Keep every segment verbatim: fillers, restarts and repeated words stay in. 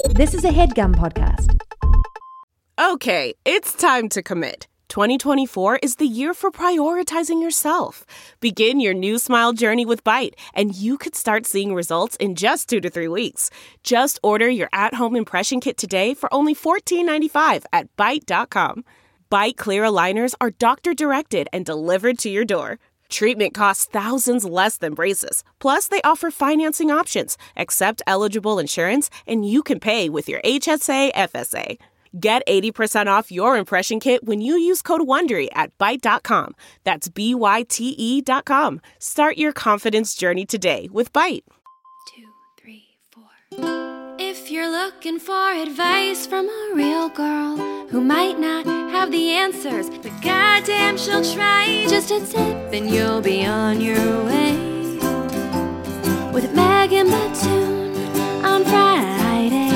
This is a HeadGum podcast. Okay, it's time to commit. twenty twenty-four is the year for prioritizing yourself. Begin your new smile journey with Byte, and you could start seeing results in just two to three weeks. Just order your at-home impression kit today for only fourteen ninety-five at byte dot com. Byte clear aligners are doctor-directed and delivered to your door. Treatment costs thousands less than braces. Plus, they offer financing options, accept eligible insurance, and you can pay with your H S A F S A. Get eighty percent off your impression kit when you use code WONDERY at byte dot com. That's B Y T E dot com. Start your confidence journey today with Byte. Two, three, four. If you're looking for advice from a real girl who might not have the answers, but goddamn she'll try, just a tip and you'll be on your way. With Megan Batoon on Friday.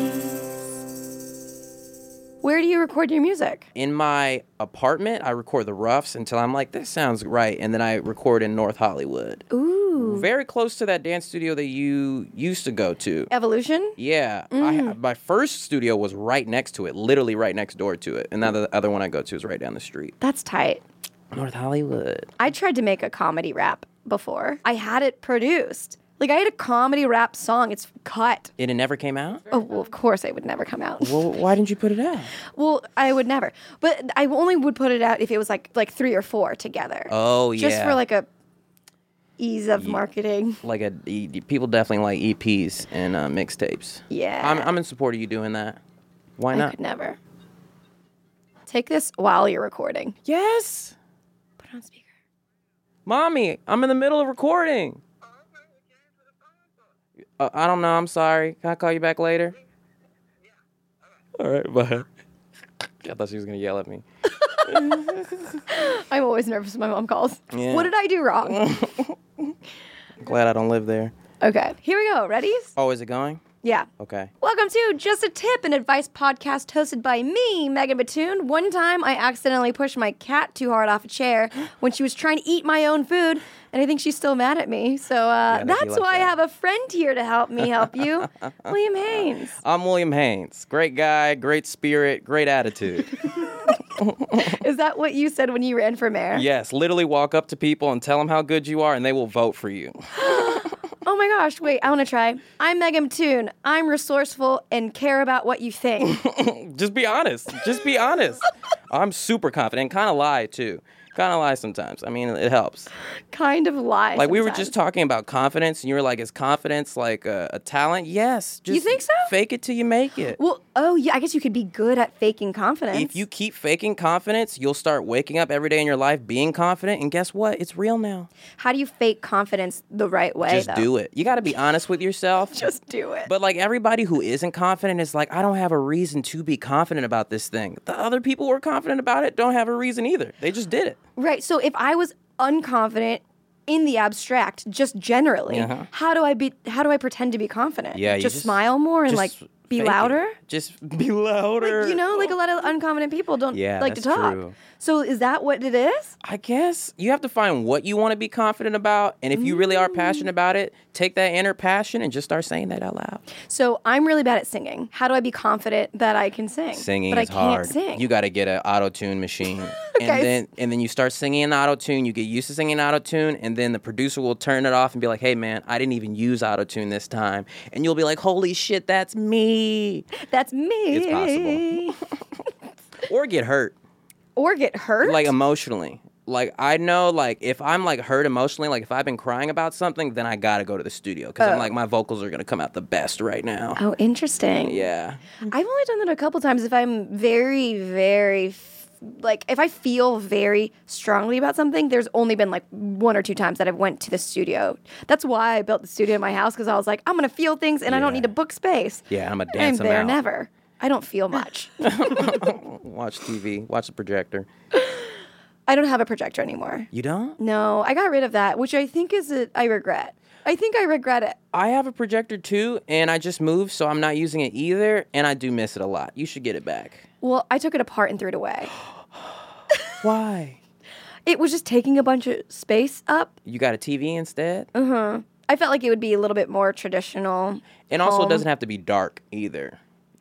Where do you record your music? In my apartment, I record the roughs until I'm like, this sounds right. And then I record in North Hollywood. Ooh. Very close to that dance studio that you used to go to. Evolution? Yeah. Mm. I, my first studio was right next to it, literally right next door to it. And now the other one I go to is right down the street. That's tight. North Hollywood. I tried to make a comedy rap before. I had it produced. Like, I had a comedy rap song. It's cut. And it never came out? Oh, well, of course it would never come out. Well, why didn't you put it out? Well, I would never. But I only would put it out if it was like like three or four together. Oh, yeah. Just for like a ease of marketing. Like a, e- people definitely like E Ps and uh, mixtapes. Yeah. I'm, I'm in support of you doing that. Why I not? could never. Take this while you're recording. Yes. Put it on speaker. Mommy, I'm in the middle of recording. Uh, I don't know. I'm sorry. Can I call you back later? All right, bye. I thought she was going to yell at me. I'm always nervous when my mom calls. Yeah. What did I do wrong? Glad I don't live there. Okay, here we go. Ready? Oh, is it going? Yeah. Okay. Welcome to Just a Tip, an advice podcast hosted by me, Megan Batoon. One time I accidentally pushed my cat too hard off a chair when she was trying to eat my own food, and I think she's still mad at me. So uh, Yeah, that's like why that. I have a friend here to help me help you, William Haynes. I'm William Haynes. Great guy, great spirit, great attitude. Is that what you said when you ran for mayor? Yes, literally walk up to people and tell them how good you are, and they will vote for you. Oh my gosh, wait, I want to try. I'm Megan Batoon. I'm resourceful and care about what you think. Just be honest. Just be honest. I'm super confident. Kind of lie, too. Kind of lie sometimes. I mean, it helps. Kind of lie. Like, we were sometimes. just talking about confidence, and you were like, is confidence like a, a talent? Yes. Just You think so? Fake it till you make it. Well, oh yeah, I guess you could be good at faking confidence. If you keep faking confidence, you'll start waking up every day in your life being confident, and guess what? It's real now. How do you fake confidence the right way, Just though? do it. You got to be honest with yourself. Just do it. But like everybody who isn't confident is like, I don't have a reason to be confident about this thing. The other people who are confident about it don't have a reason either. They just did it. Right, so if I was unconfident in the abstract, just generally, Uh-huh. how do I be? How do I pretend to be confident? Yeah, you just, just- smile more and just like be fake it. louder. Just be louder. Like, you know, like a lot of unconfident people don't Yeah, like to that's talk. true. So is that what it is? I guess you have to find what you want to be confident about. And if you really are passionate about it, take that inner passion and just start saying that out loud. So I'm really bad at singing. How do I be confident that I can sing? Singing but is I can't hard. sing. You got to get an auto-tune machine. Okay. And then and then you start singing in auto-tune. You get used to singing auto-tune. And then the producer will turn it off and be like, hey, man, I didn't even use auto-tune this time. And you'll be like, holy shit, that's me. That's me. It's possible. Or get hurt. Or get hurt. Like emotionally. Like I know like if I'm like hurt emotionally, like if I've been crying about something, then I gotta go to the studio. Because I'm Oh. like my vocals are gonna come out the best right now. Oh, interesting. Yeah. I've only done that a couple times if I'm very, very, f- like, if I feel very strongly about something, there's only been, like, one or two times that I've went to the studio. That's why I built the studio in my house, because I was like, I'm going to feel things, and I don't Yeah. need to book space. Yeah, I'm a I'm dance 'em there out. never. I don't feel much. Watch T V. Watch the projector. I don't have a projector anymore. You don't? No, I got rid of that, which I think is a, I regret. I think I regret it. I have a projector too, and I just moved, so I'm not using it either, and I do miss it a lot. You should get it back. Well, I took it apart and threw it away. Why? It was just taking a bunch of space up. You got a T V instead? Uh-huh. I felt like it would be a little bit more traditional. And also, it home. doesn't have to be dark either.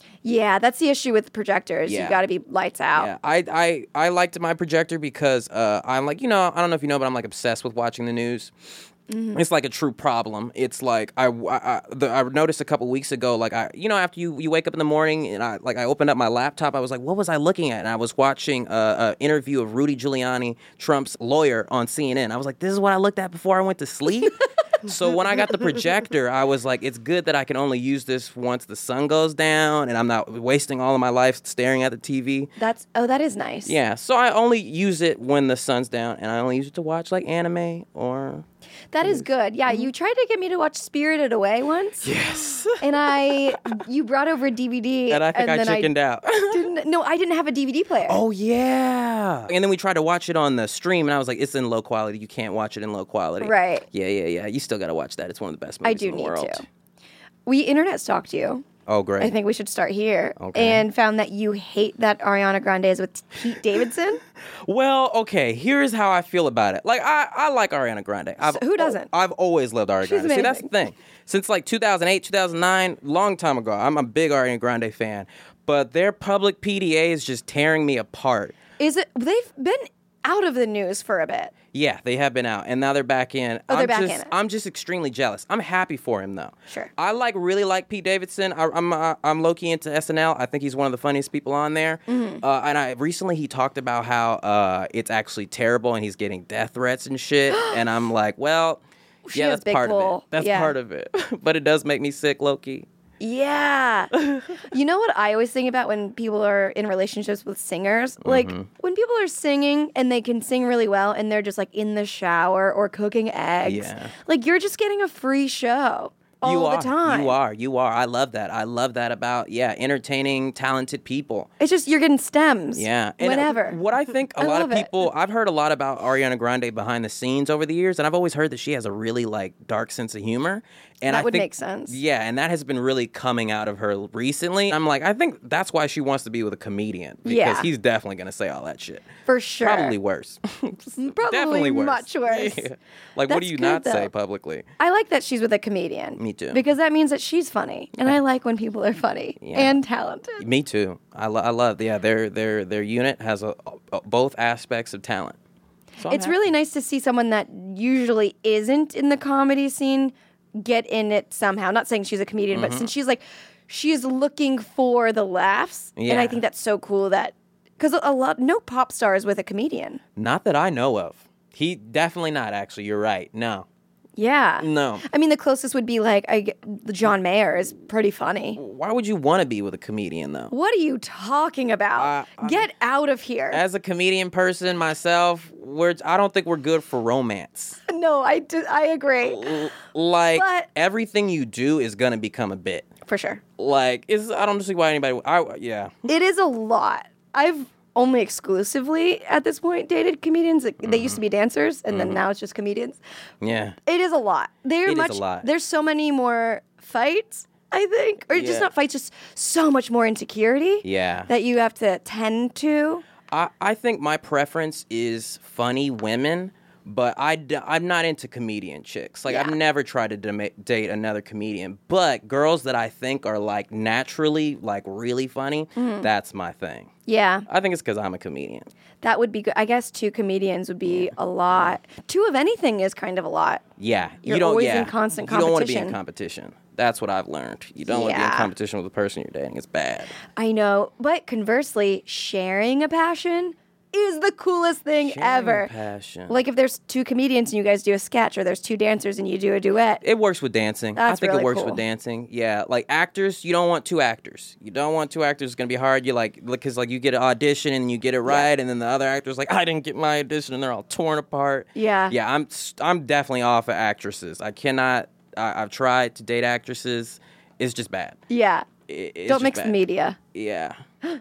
Yeah, that's the issue with projectors. Yeah. You've got to be lights out. Yeah, I, I, I liked my projector because uh, I'm like, you know, I don't know if you know, but I'm like obsessed with watching the news. Mm-hmm. It's like a true problem. It's like I, I, I, the, I noticed a couple weeks ago, like I, you know, after you, you wake up in the morning and I like I opened up my laptop, I was like, what was I looking at? And I was watching an interview of Rudy Giuliani, Trump's lawyer, on C N N. I was like, this is what I looked at before I went to sleep. So when I got the projector, I was like, it's good that I can only use this once the sun goes down and I'm not wasting all of my life staring at the T V. That's oh, that is nice. Yeah, so I only use it when the sun's down, and I only use it to watch like anime or. That is good. Yeah, you tried to get me to watch Spirited Away once. Yes. And I, you brought over a D V D. And I think and I then chickened I out. didn't, no, I didn't have a D V D player. Oh, yeah. And then we tried to watch it on the stream, and I was like, it's in low quality. You can't watch it in low quality. Right. Yeah, yeah, yeah. You still got to watch that. It's one of the best movies I do in the need world. to. We internet stalked you. Oh, great. I think we should start here. Okay. And found that you hate that Ariana Grande is with Pete Davidson. Well, okay, here's how I feel about it. Like, I, I like Ariana Grande. I've, who doesn't? I've always loved Ariana She's Grande. See, that's the amazing. thing. Since like two thousand eight, two thousand nine, long time ago, I'm a big Ariana Grande fan. But their public P D A is just tearing me apart. Is it? They've been out of the news for a bit. Yeah, they have been out, and now they're back in. Oh, they're I'm back just, in it. I'm just extremely jealous. I'm happy for him, though. Sure. I like really like Pete Davidson. I, I'm uh, I'm low key into S N L. I think he's one of the funniest people on there. Mm-hmm. Uh, and I recently he talked about how uh, it's actually terrible, and he's getting death threats and shit. And I'm like, well, She yeah, has that's big part of pull. it. That's Yeah. part of it. But it does make me sick, low key. Yeah. You know what I always think about when people are in relationships with singers? Like, Mm-hmm. when people are singing and they can sing really well and they're just like in the shower or cooking eggs. Yeah. Like, you're just getting a free show all you the are. time. You are. You are. I love that. I love that about, yeah, entertaining, talented people. It's just you're getting stems. Yeah. And Whenever. What I think a I lot of love it. people, I've heard a lot about Ariana Grande behind the scenes over the years, and I've always heard that she has a really like dark sense of humor. And That I would think, make sense. Yeah, and that has been really coming out of her recently. I'm like, I think that's why she wants to be with a comedian. Because Yeah. he's definitely going to say all that shit. For sure. Probably worse. Probably definitely worse. much worse. Yeah. Like, what That's do you good, not say though. publicly? I like that she's with a comedian. Me too. Because that means that she's funny. And I like when people are funny Yeah. and talented. Me too. I, lo- I love, yeah, their their their unit has a, a, both aspects of talent. So I'm It's happy. really nice to see someone that usually isn't in the comedy scene get in it somehow. Not saying she's a comedian, Mm-hmm. but since she's like, she's looking for the laughs. And Yeah. I think that's so cool that, because a lot, no pop star is with a comedian. Not that I know of. He definitely not, actually. You're right. No. Yeah. No. I mean, the closest would be like, I, g- John Mayer is pretty funny. Why would you want to be with a comedian, though? What are you talking about? Uh, Get out of here. As a comedian person myself, we're, I don't think we're good for romance. no, I, do, I agree. Like, But- everything you do is going to become a bit. For sure. Like, it's, I don't see why anybody... I, yeah. It is a lot. I've only exclusively at this point dated comedians. Like, They used to be dancers, and then now it's just comedians. Yeah. It is a lot. They're It is a much. lot. There's so many more fights, I think, or Yeah. just not fights, just so much more insecurity. Yeah. That you have to tend to. I, I think my preference is funny women, but I, d- I'm not into comedian chicks. Like, Yeah. I've never tried to dema- date another comedian. But girls that I think are, like, naturally, like, really funny, Mm-hmm. that's my thing. Yeah, I think it's because I'm a comedian. that would be good. I guess two comedians would be a lot. Two of anything is kind of a lot. Yeah. You're you don't, always yeah, in constant You don't want to be in competition. competition. That's what I've learned. You don't want to be in Yeah. competition with the person you're dating. It's bad. I know, but conversely, sharing a passion is the coolest thing Sharing ever. passion. Like if there's two comedians and you guys do a sketch, or there's two dancers and you do a duet. It works with dancing. That's I think really it works cool. with dancing. Yeah, like actors, you don't want two actors. You don't want two actors. It's gonna be hard. You like because like you get an audition and you get it right, and then the other actor's like, I didn't get my audition, and they're all torn apart. Yeah. Yeah, I'm I'm definitely off of actresses. I cannot. I, I've tried to date actresses. It's just bad. Yeah. It- it's Don't just mix the bad. media. Yeah.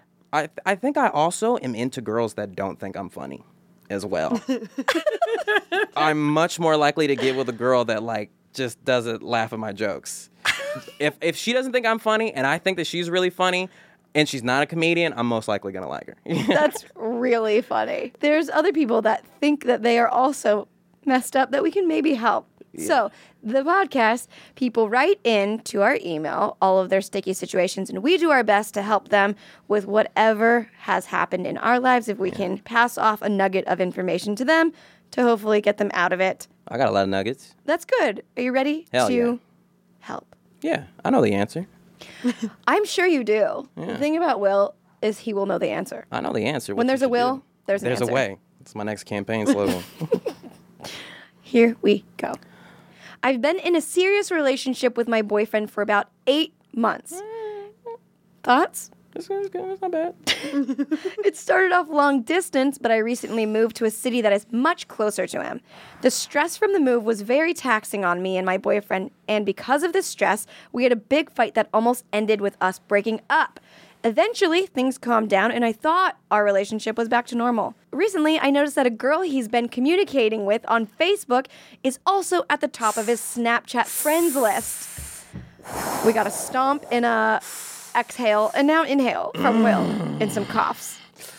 I I think I also am into girls that don't think I'm funny as well. I'm much more likely to get with a girl that like just doesn't laugh at my jokes. if if she doesn't think I'm funny and I think that she's really funny and she's not a comedian, I'm most likely gonna like her. That's really funny. There's other people that think that they are also messed up that we can maybe help. So the podcast, people write in to our email all of their sticky situations, and we do our best to help them with whatever has happened in our lives. If we yeah. can pass off a nugget of information to them to hopefully get them out of it. I got a lot of nuggets. That's good. Are you ready Hell to yeah. help? Yeah, I know the answer. I'm sure you do. Yeah. The thing about Will is he will know the answer. I know the answer. When What there's you a will, do. there's an There's answer. a way. It's my next campaign slogan. Here we go. I've been in a serious relationship with my boyfriend for about eight months. Thoughts? It's, it's, good. It's not bad. It started off long distance, but I recently moved to a city that is much closer to him. The stress from the move was very taxing on me and my boyfriend, and because of the stress, we had a big fight that almost ended with us breaking up. Eventually, things calmed down, and I thought our relationship was back to normal. Recently, I noticed that a girl he's been communicating with on Facebook is also at the top of his Snapchat friends list. We got a stomp and a exhale, and now inhale from Will, and some coughs.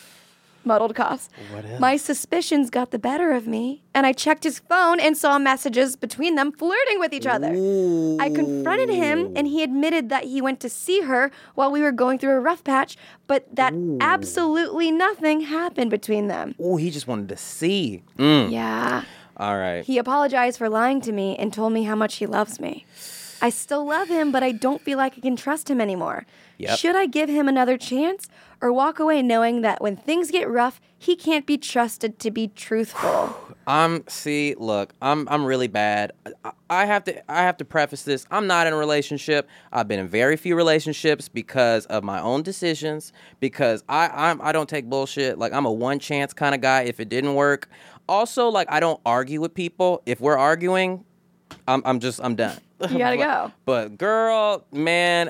Muddled coughs. What else? My suspicions got the better of me, and I checked his phone and saw messages between them flirting with each other. Ooh. I confronted him, and he admitted that he went to see her while we were going through a rough patch, but that Ooh. absolutely nothing happened between them. Oh, he just wanted to see. Mm. Yeah. All right. He apologized for lying to me and told me how much he loves me. I still love him, but I don't feel like I can trust him anymore. Yep. Should I give him another chance or walk away knowing that when things get rough, he can't be trusted to be truthful? I'm see, look, I'm I'm really bad. I, I have to I have to preface this. I'm not in a relationship. I've been in very few relationships because of my own decisions. Because I I'm, I don't take bullshit. Like I'm a one chance kind of guy. If it didn't work, also like I don't argue with people. If we're arguing, I'm I'm just I'm done. You gotta but, go. But girl, man.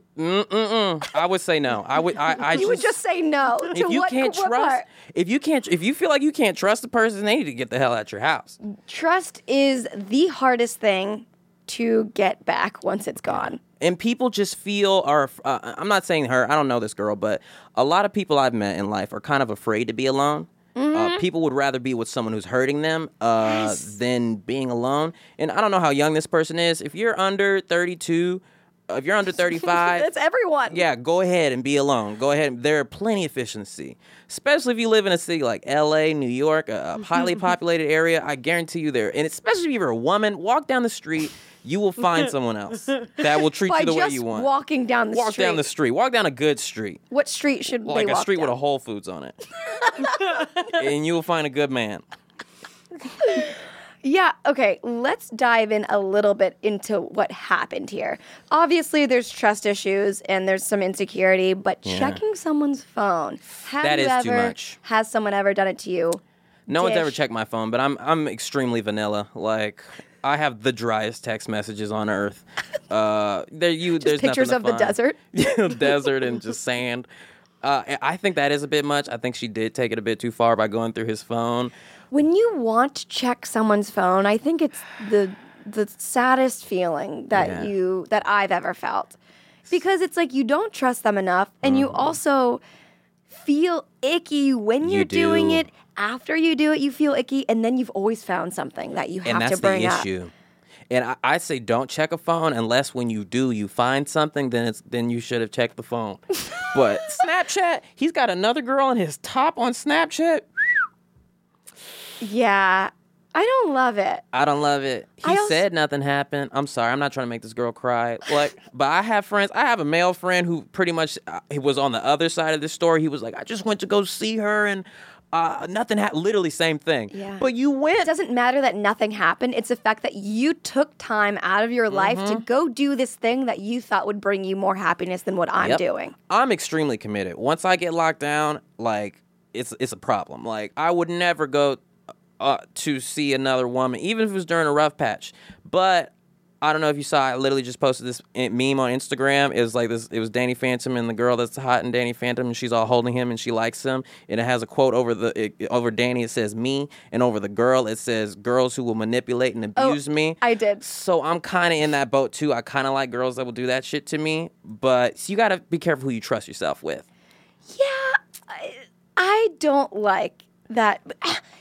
Mm-mm-mm. I would say no. I would. I. I You just, would just say no to if you what, can't what trust, part? if you can't, if you feel like you can't trust the person, they need to get the hell out your house. Trust is the hardest thing to get back once it's gone. And people just feel are. Uh, I'm not saying her. I don't know this girl, but a lot of people I've met in life are kind of afraid to be alone. Mm-hmm. Uh, people would rather be with someone who's hurting them uh, Yes. than being alone. And I don't know how young this person is. If you're under thirty-two. If you're under thirty-five, That's everyone. yeah, go ahead and be alone. Go ahead. There are plenty of efficiency, especially if you live in a city like L A, New York, a, a highly populated area. I guarantee you there. And especially if you're a woman, walk down the street, you will find someone else that will treat By you the way just you want. walking down the Walk street. down the street. Walk down a good street. What street should Like they a walk street down? with a Whole Foods on it. And you will find a good man. Yeah, okay, let's dive in a little bit into what happened here. Obviously, there's trust issues and there's some insecurity, but Yeah. checking someone's phone. Have That you is ever, too much. Has someone ever done it to you? No one's Dish. ever checked my phone, but I'm I'm extremely vanilla. Like I have the driest text messages on earth. Uh, there you there's pictures nothing to of the find. desert? desert and just sand. Uh, I think that is a bit much. I think she did take it a bit too far by going through his phone. When you want to check someone's phone, I think it's the the saddest feeling that Yeah. you that I've ever felt. Because it's like you don't trust them enough and you also feel icky when You you're doing do. it. After you do it, you feel icky, and then you've always found something that you have And that's to bring the up. issue. And I, I say don't check a phone unless when you do you find something, then it's then you should have checked the phone. But Snapchat, he's got another girl on his top on Snapchat. Yeah, I don't love it. I don't love it. He I also- said nothing happened. I'm sorry. I'm not trying to make this girl cry. Like, but I have friends. I have a male friend who pretty much uh, he was on the other side of the story. He was like, I just went to go see her and uh, nothing happened. Literally same thing. Yeah. But you went. It doesn't matter that nothing happened. It's the fact that you took time out of your life Mm-hmm. to go do this thing that you thought would bring you more happiness than what I'm Yep. doing. I'm extremely committed. Once I get locked down, like it's it's a problem. Like I would never go uh, to see another woman, even if it was during a rough patch. But I don't know if you saw. I literally just posted this meme on Instagram. It was like this. It was Danny Phantom and the girl that's hot in Danny Phantom, and she's all holding him and she likes him. And it has a quote over the it, over Danny. It says me, and over the girl it says girls who will manipulate and abuse me. I did. So I'm kind of in that boat too. I kind of like girls that will do that shit to me. But so you got to be careful who you trust yourself with. Yeah, I, I don't like that.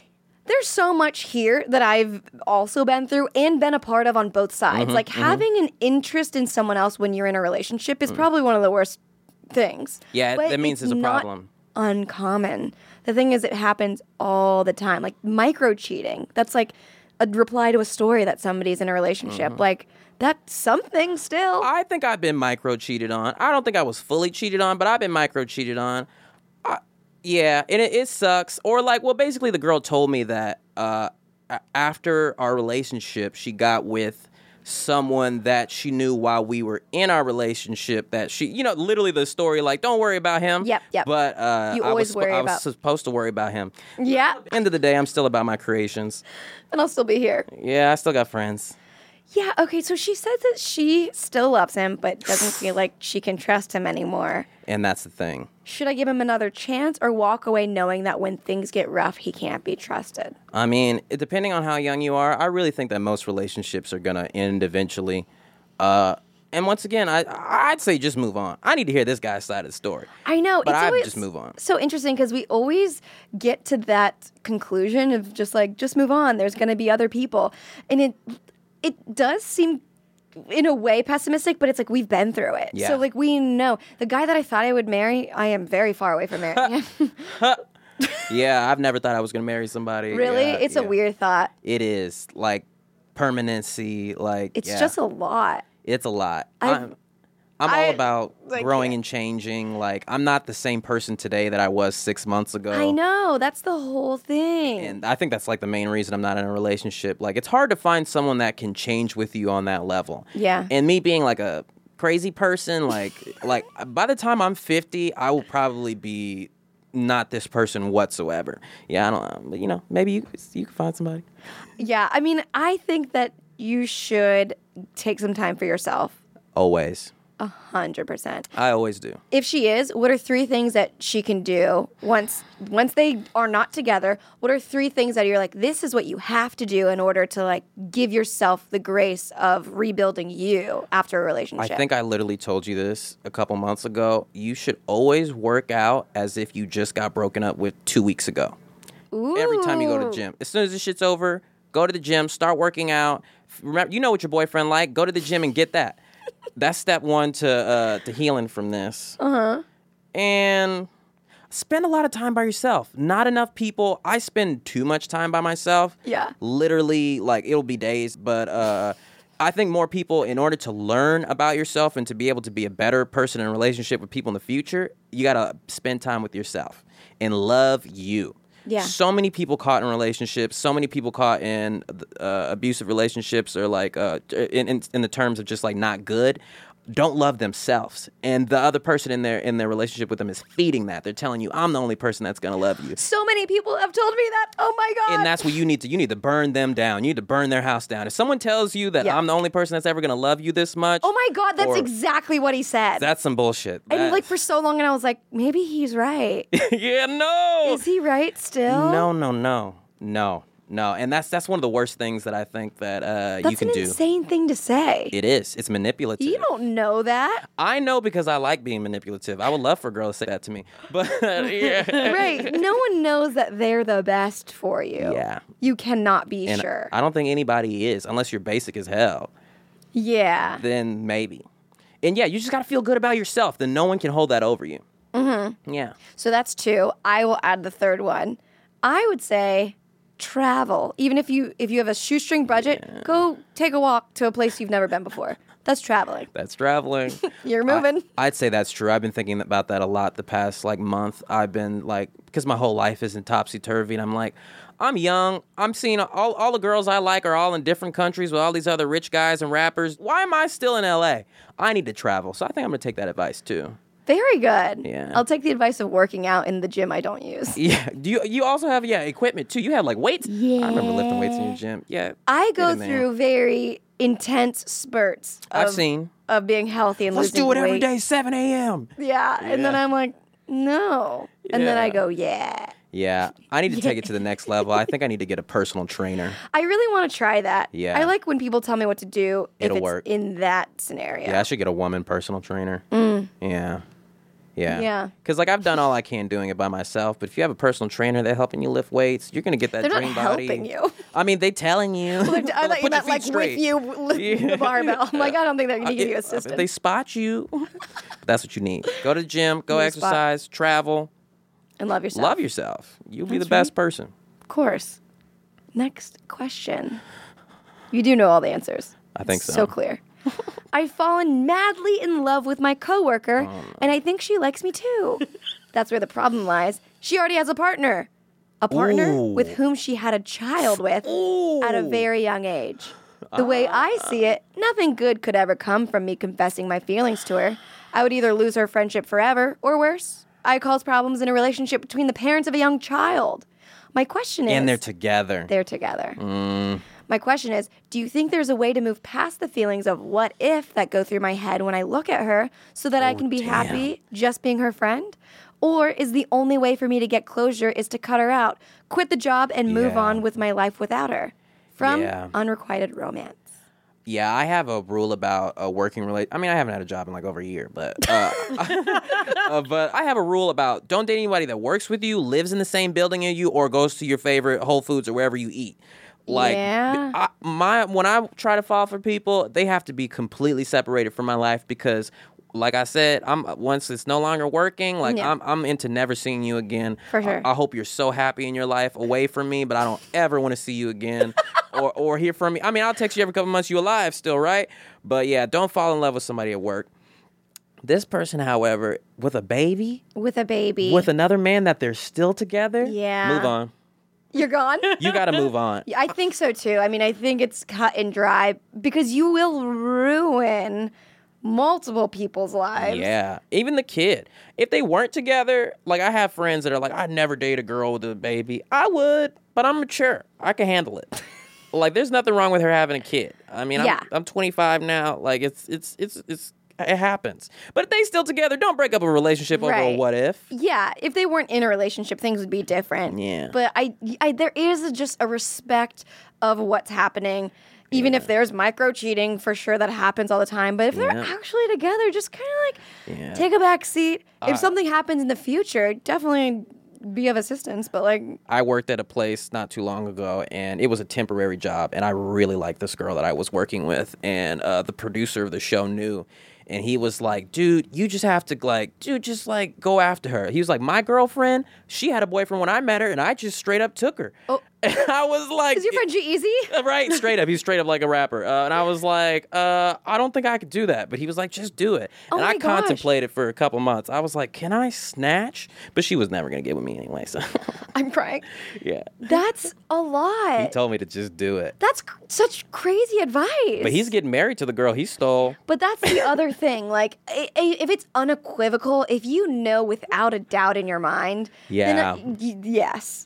there's so much here that I've also been through and been a part of on both sides. Mm-hmm, like mm-hmm. having an interest in someone else when you're in a relationship is mm. probably one of the worst things. Yeah, but that means it's there's a not problem. Uncommon. The thing is, it happens all the time. Like micro cheating. That's like a reply to a story that somebody's in a relationship. Mm-hmm. Like that's something still. I think I've been micro cheated on. I don't think I was fully cheated on, but I've been micro cheated on. I, yeah, and it, it sucks. Or like, well, basically, the girl told me that uh, after our relationship, she got with someone that she knew while we were in our relationship. That she, you know, literally the story, like, don't worry about him. Yep, yep. But uh, you I always was, worry I about. was supposed to worry about him. Yeah. At the end of the day, I'm still about my creations. And I'll still be here. Yeah, I still got friends. Yeah, okay, so she says that she still loves him, but doesn't feel like she can trust him anymore. And that's the thing. Should I give him another chance or walk away knowing that when things get rough, he can't be trusted? I mean, it, depending on how young you are, I really think that most relationships are going to end eventually. Uh, and once again, I, I'd say just move on. I need to hear this guy's side of the story. I know. But it's I'd always just move on. So interesting because we always get to that conclusion of just like, just move on. There's going to be other people. And it it does seem in a way pessimistic, but it's like we've been through it. Yeah. So like we know. The guy that I thought I would marry, I am very far away from marrying him. Yeah, I've never thought I was going to marry somebody. Really? Yeah, it's yeah. a weird thought. It is. Like, permanency, like, It's yeah. just a lot. It's a lot. I've- I'm, I'm I- all about like, growing yeah. and changing. Like, I'm not the same person today that I was six months ago. I know. That's the whole thing. And I think that's like the main reason I'm not in a relationship. Like, it's hard to find someone that can change with you on that level. Yeah. And me being like a crazy person, like, like by the time I'm fifty, I will probably be not this person whatsoever. Yeah, I don't know. But, you know, maybe you you can find somebody. Yeah. I mean, I think that you should take some time for yourself. Always. A hundred percent. I always do. If she is, what are three things that she can do once once they are not together? What are three things that you're like, this is what you have to do in order to like give yourself the grace of rebuilding you after a relationship? I think I literally told you this a couple months ago. You should always work out as if you just got broken up with two weeks ago. Ooh. Every time you go to the gym. As soon as this shit's over, go to the gym, start working out. Remember, you know what your boyfriend like. Go to the gym and get that. That's step one to uh, to healing from this. Uh-huh. And spend a lot of time by yourself. Not enough people. I spend too much time by myself. Yeah. Literally, like, it'll be days. But uh, I think more people, in order to learn about yourself and to be able to be a better person in a relationship with people in the future, you got to spend time with yourself and love you. Yeah. So many people caught in relationships, so many people caught in uh, abusive relationships or like uh, in, in in the terms of just like not good, don't love themselves. And the other person in their in their relationship with them is feeding that. They're telling you, I'm the only person that's going to love you. So many people have told me that. Oh my God. And that's what you need to, you need to burn them down. You need to burn their house down. If someone tells you that Yeah. I'm the only person that's ever going to love you this much. Oh my God, that's or- exactly what he said. That's some bullshit. and That- like for so long, and I was like, maybe he's right. yeah, no. Is he right still? No, no, no, no, no. And that's that's one of the worst things that I think that uh, That's you can an do. insane thing to say. It is. It's manipulative. You don't know that. I know because I like being manipulative. I would love for girls to say that to me. But yeah. Right. No one knows that they're the best for you. Yeah. You cannot be And sure. I don't think anybody is, unless you're basic as hell. yeah. Then maybe. And yeah, you just got to feel good about yourself. Then no one can hold that over you. Mm-hmm. Yeah. So that's two. I will add the third one. I would say travel. Even if you if you have a shoestring budget, go take a walk to a place you've never been before. That's traveling. That's traveling. You're moving. I, I'd say that's true. I've been thinking about that a lot the past like month. I've been like, because my whole life is in topsy-turvy, and I'm like, I'm young. I'm seeing all, all the girls I like are all in different countries with all these other rich guys and rappers. Why am I still in L A? I need to travel. So I think I'm going to take that advice too. Very good. Yeah. I'll take the advice of working out in the gym I don't use. Yeah. Do you you also have yeah equipment too? You have like weights. Yeah. I remember lifting weights in your gym. Yeah. I get go in there. through very intense spurts of, I've seen. of being healthy and Let's losing do it every weight. day, seven a.m. Yeah. And then Yeah. I'm like, no. And then I Yeah. go, yeah. Yeah. I need to take it to the next level. I think I need to get a personal trainer. I really want to try that. Yeah. I like when people tell me what to do if It'll it's work. in that scenario. Yeah, I should get a woman personal trainer. Mm. Yeah. Yeah. Yeah. Because, like, I've done all I can doing it by myself, but if you have a personal trainer that's helping you lift weights, you're going to get that They're not dream body. helping you. I mean, they telling you. Well, I thought you Put your meant feet like straight. with you lift Yeah. the barbell. I'm like, I don't think they're going to give you If- assistance. If they spot you, that's what you need. Go to the gym, go Need a spot. exercise, travel, and love yourself. love yourself. You'll be That's the best right. person. Of course. Next question. You do know all the answers. I think It's so. So clear. I've fallen madly in love with my coworker, Oh, and I think she likes me too. That's where the problem lies. She already has a partner. A partner Ooh. with whom she had a child with at a very young age. The way I see it, nothing good could ever come from me confessing my feelings to her. I would either lose her friendship forever, or worse, I cause problems in a relationship between the parents of a young child. My question is... And they're together. They're together. Mm. My question is, do you think there's a way to move past the feelings of what if that go through my head when I look at her so that I can be damn. happy just being her friend? Or is the only way for me to get closure is to cut her out, quit the job, and move Yeah. on with my life without her? From Yeah. Unrequited Romance. Yeah, I have a rule about a working relate. I mean, I haven't had a job in like over a year, but uh, uh, but I have a rule about don't date anybody that works with you, lives in the same building as you, or goes to your favorite Whole Foods or wherever you eat. Like Yeah. I, my when I try to fall for people, they have to be completely separated from my life because, like I said, I'm once it's no longer working. Like Yeah. I'm I'm into never seeing you again. For sure. I, I hope you're so happy in your life away from me, but I don't ever want to see you again. Or, or hear from me. I mean, I'll text you every couple months you alive still, right? But yeah, don't fall in love with somebody at work. This person, however, with a baby, With a baby. with another man that they're still together, Yeah. move on. You're gone? You got to move on. Yeah, I think so too. I mean, I think it's cut and dry because you will ruin multiple people's lives. Yeah, even the kid. If they weren't together, like I have friends that are like, I'd never date a girl with a baby. I would, but I'm mature. I can handle it. Like, there's nothing wrong with her having a kid. I mean, Yeah. I'm, I'm twenty-five now. Like, it's it's it's it's it happens. But if they still together, don't break up a relationship over a Right. what if. Yeah, if they weren't in a relationship, things would be different. Yeah. But I, I there is just a respect of what's happening. Even if there's micro cheating, for sure that happens all the time. But if they're Yeah. actually together, just kind of like Yeah. take a back seat. Uh, if something happens in the future, definitely be of assistance. But like, I worked at a place not too long ago, and it was a temporary job, and I really liked this girl that I was working with, and uh, the producer of the show knew, and he was like, dude, you just have to, like, dude, just, like, go after her. He was like, my girlfriend, she had a boyfriend when I met her, and I just straight up took her. Oh. And I was like... is your friend G-Eazy? Right, straight up. He's straight up like a rapper. Uh, and I was like, uh, I don't think I could do that. But he was like, just do it. Oh and my I gosh. contemplated for a couple months. I was like, can I snatch? But she was never going to get with me anyway. So, I'm crying. yeah. That's a lot. He told me to just do it. That's cr- such crazy advice. But he's getting married to the girl he stole. But that's the other thing. Like, i- i- if it's unequivocal, if you know without a doubt in your mind, Yeah. then uh, y- yes.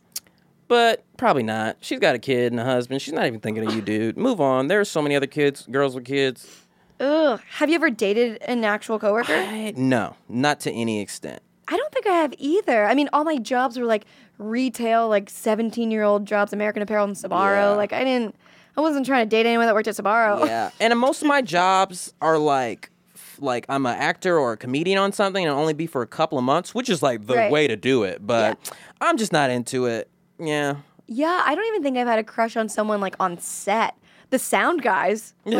But probably not. She's got a kid and a husband. She's not even thinking of you, dude. Move on. There's so many other kids, girls with kids. Ugh. Have you ever dated an actual coworker? I, no, not to any extent. I don't think I have either. I mean, all my jobs were like retail, like seventeen-year-old jobs, American Apparel and Sbarro. Yeah. Like, I didn't, I wasn't trying to date anyone that worked at Sbarro. Yeah, and most of my jobs are like, f- like I'm an actor or a comedian on something, and it'll only be for a couple of months, which is like the Right. way to do it. But I'm just not into it. Yeah, Yeah, I don't even think I've had a crush on someone like on set. The sound guys, but,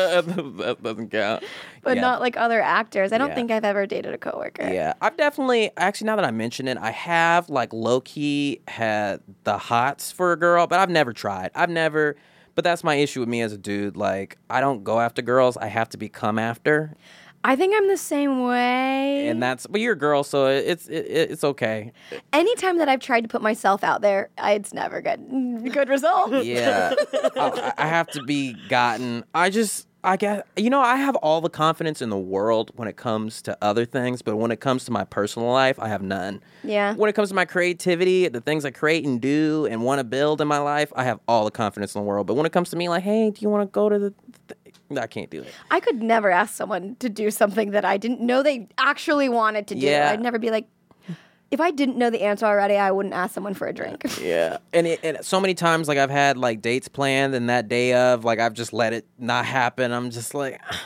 that doesn't count. but Yeah. not like other actors. I don't Yeah. think I've ever dated a coworker. Yeah, I've definitely actually now that I mention it, I have like low key had the hots for a girl, but I've never tried. I've never. But that's my issue with me as a dude. Like, I don't go after girls. I have to become after. I think I'm the same way. And that's, but you're a girl, so it's it, it's okay. Anytime that I've tried to put myself out there, I, it's never good. Good result. Yeah, I, I have to be gotten. I just, I get, you know, I have all the confidence in the world when it comes to other things, but when it comes to my personal life, I have none. Yeah. When it comes to my creativity, the things I create and do and want to build in my life, I have all the confidence in the world. But when it comes to me, like, hey, do you want to go to the? Th-? I can't do it. I could never ask someone to do something that I didn't know they actually wanted to do. Yeah. I'd never be like, if I didn't know the answer already, I wouldn't ask someone for a drink. Yeah, and it, and so many times, like I've had like dates planned, and that day of, like I've just let it not happen. I'm just like,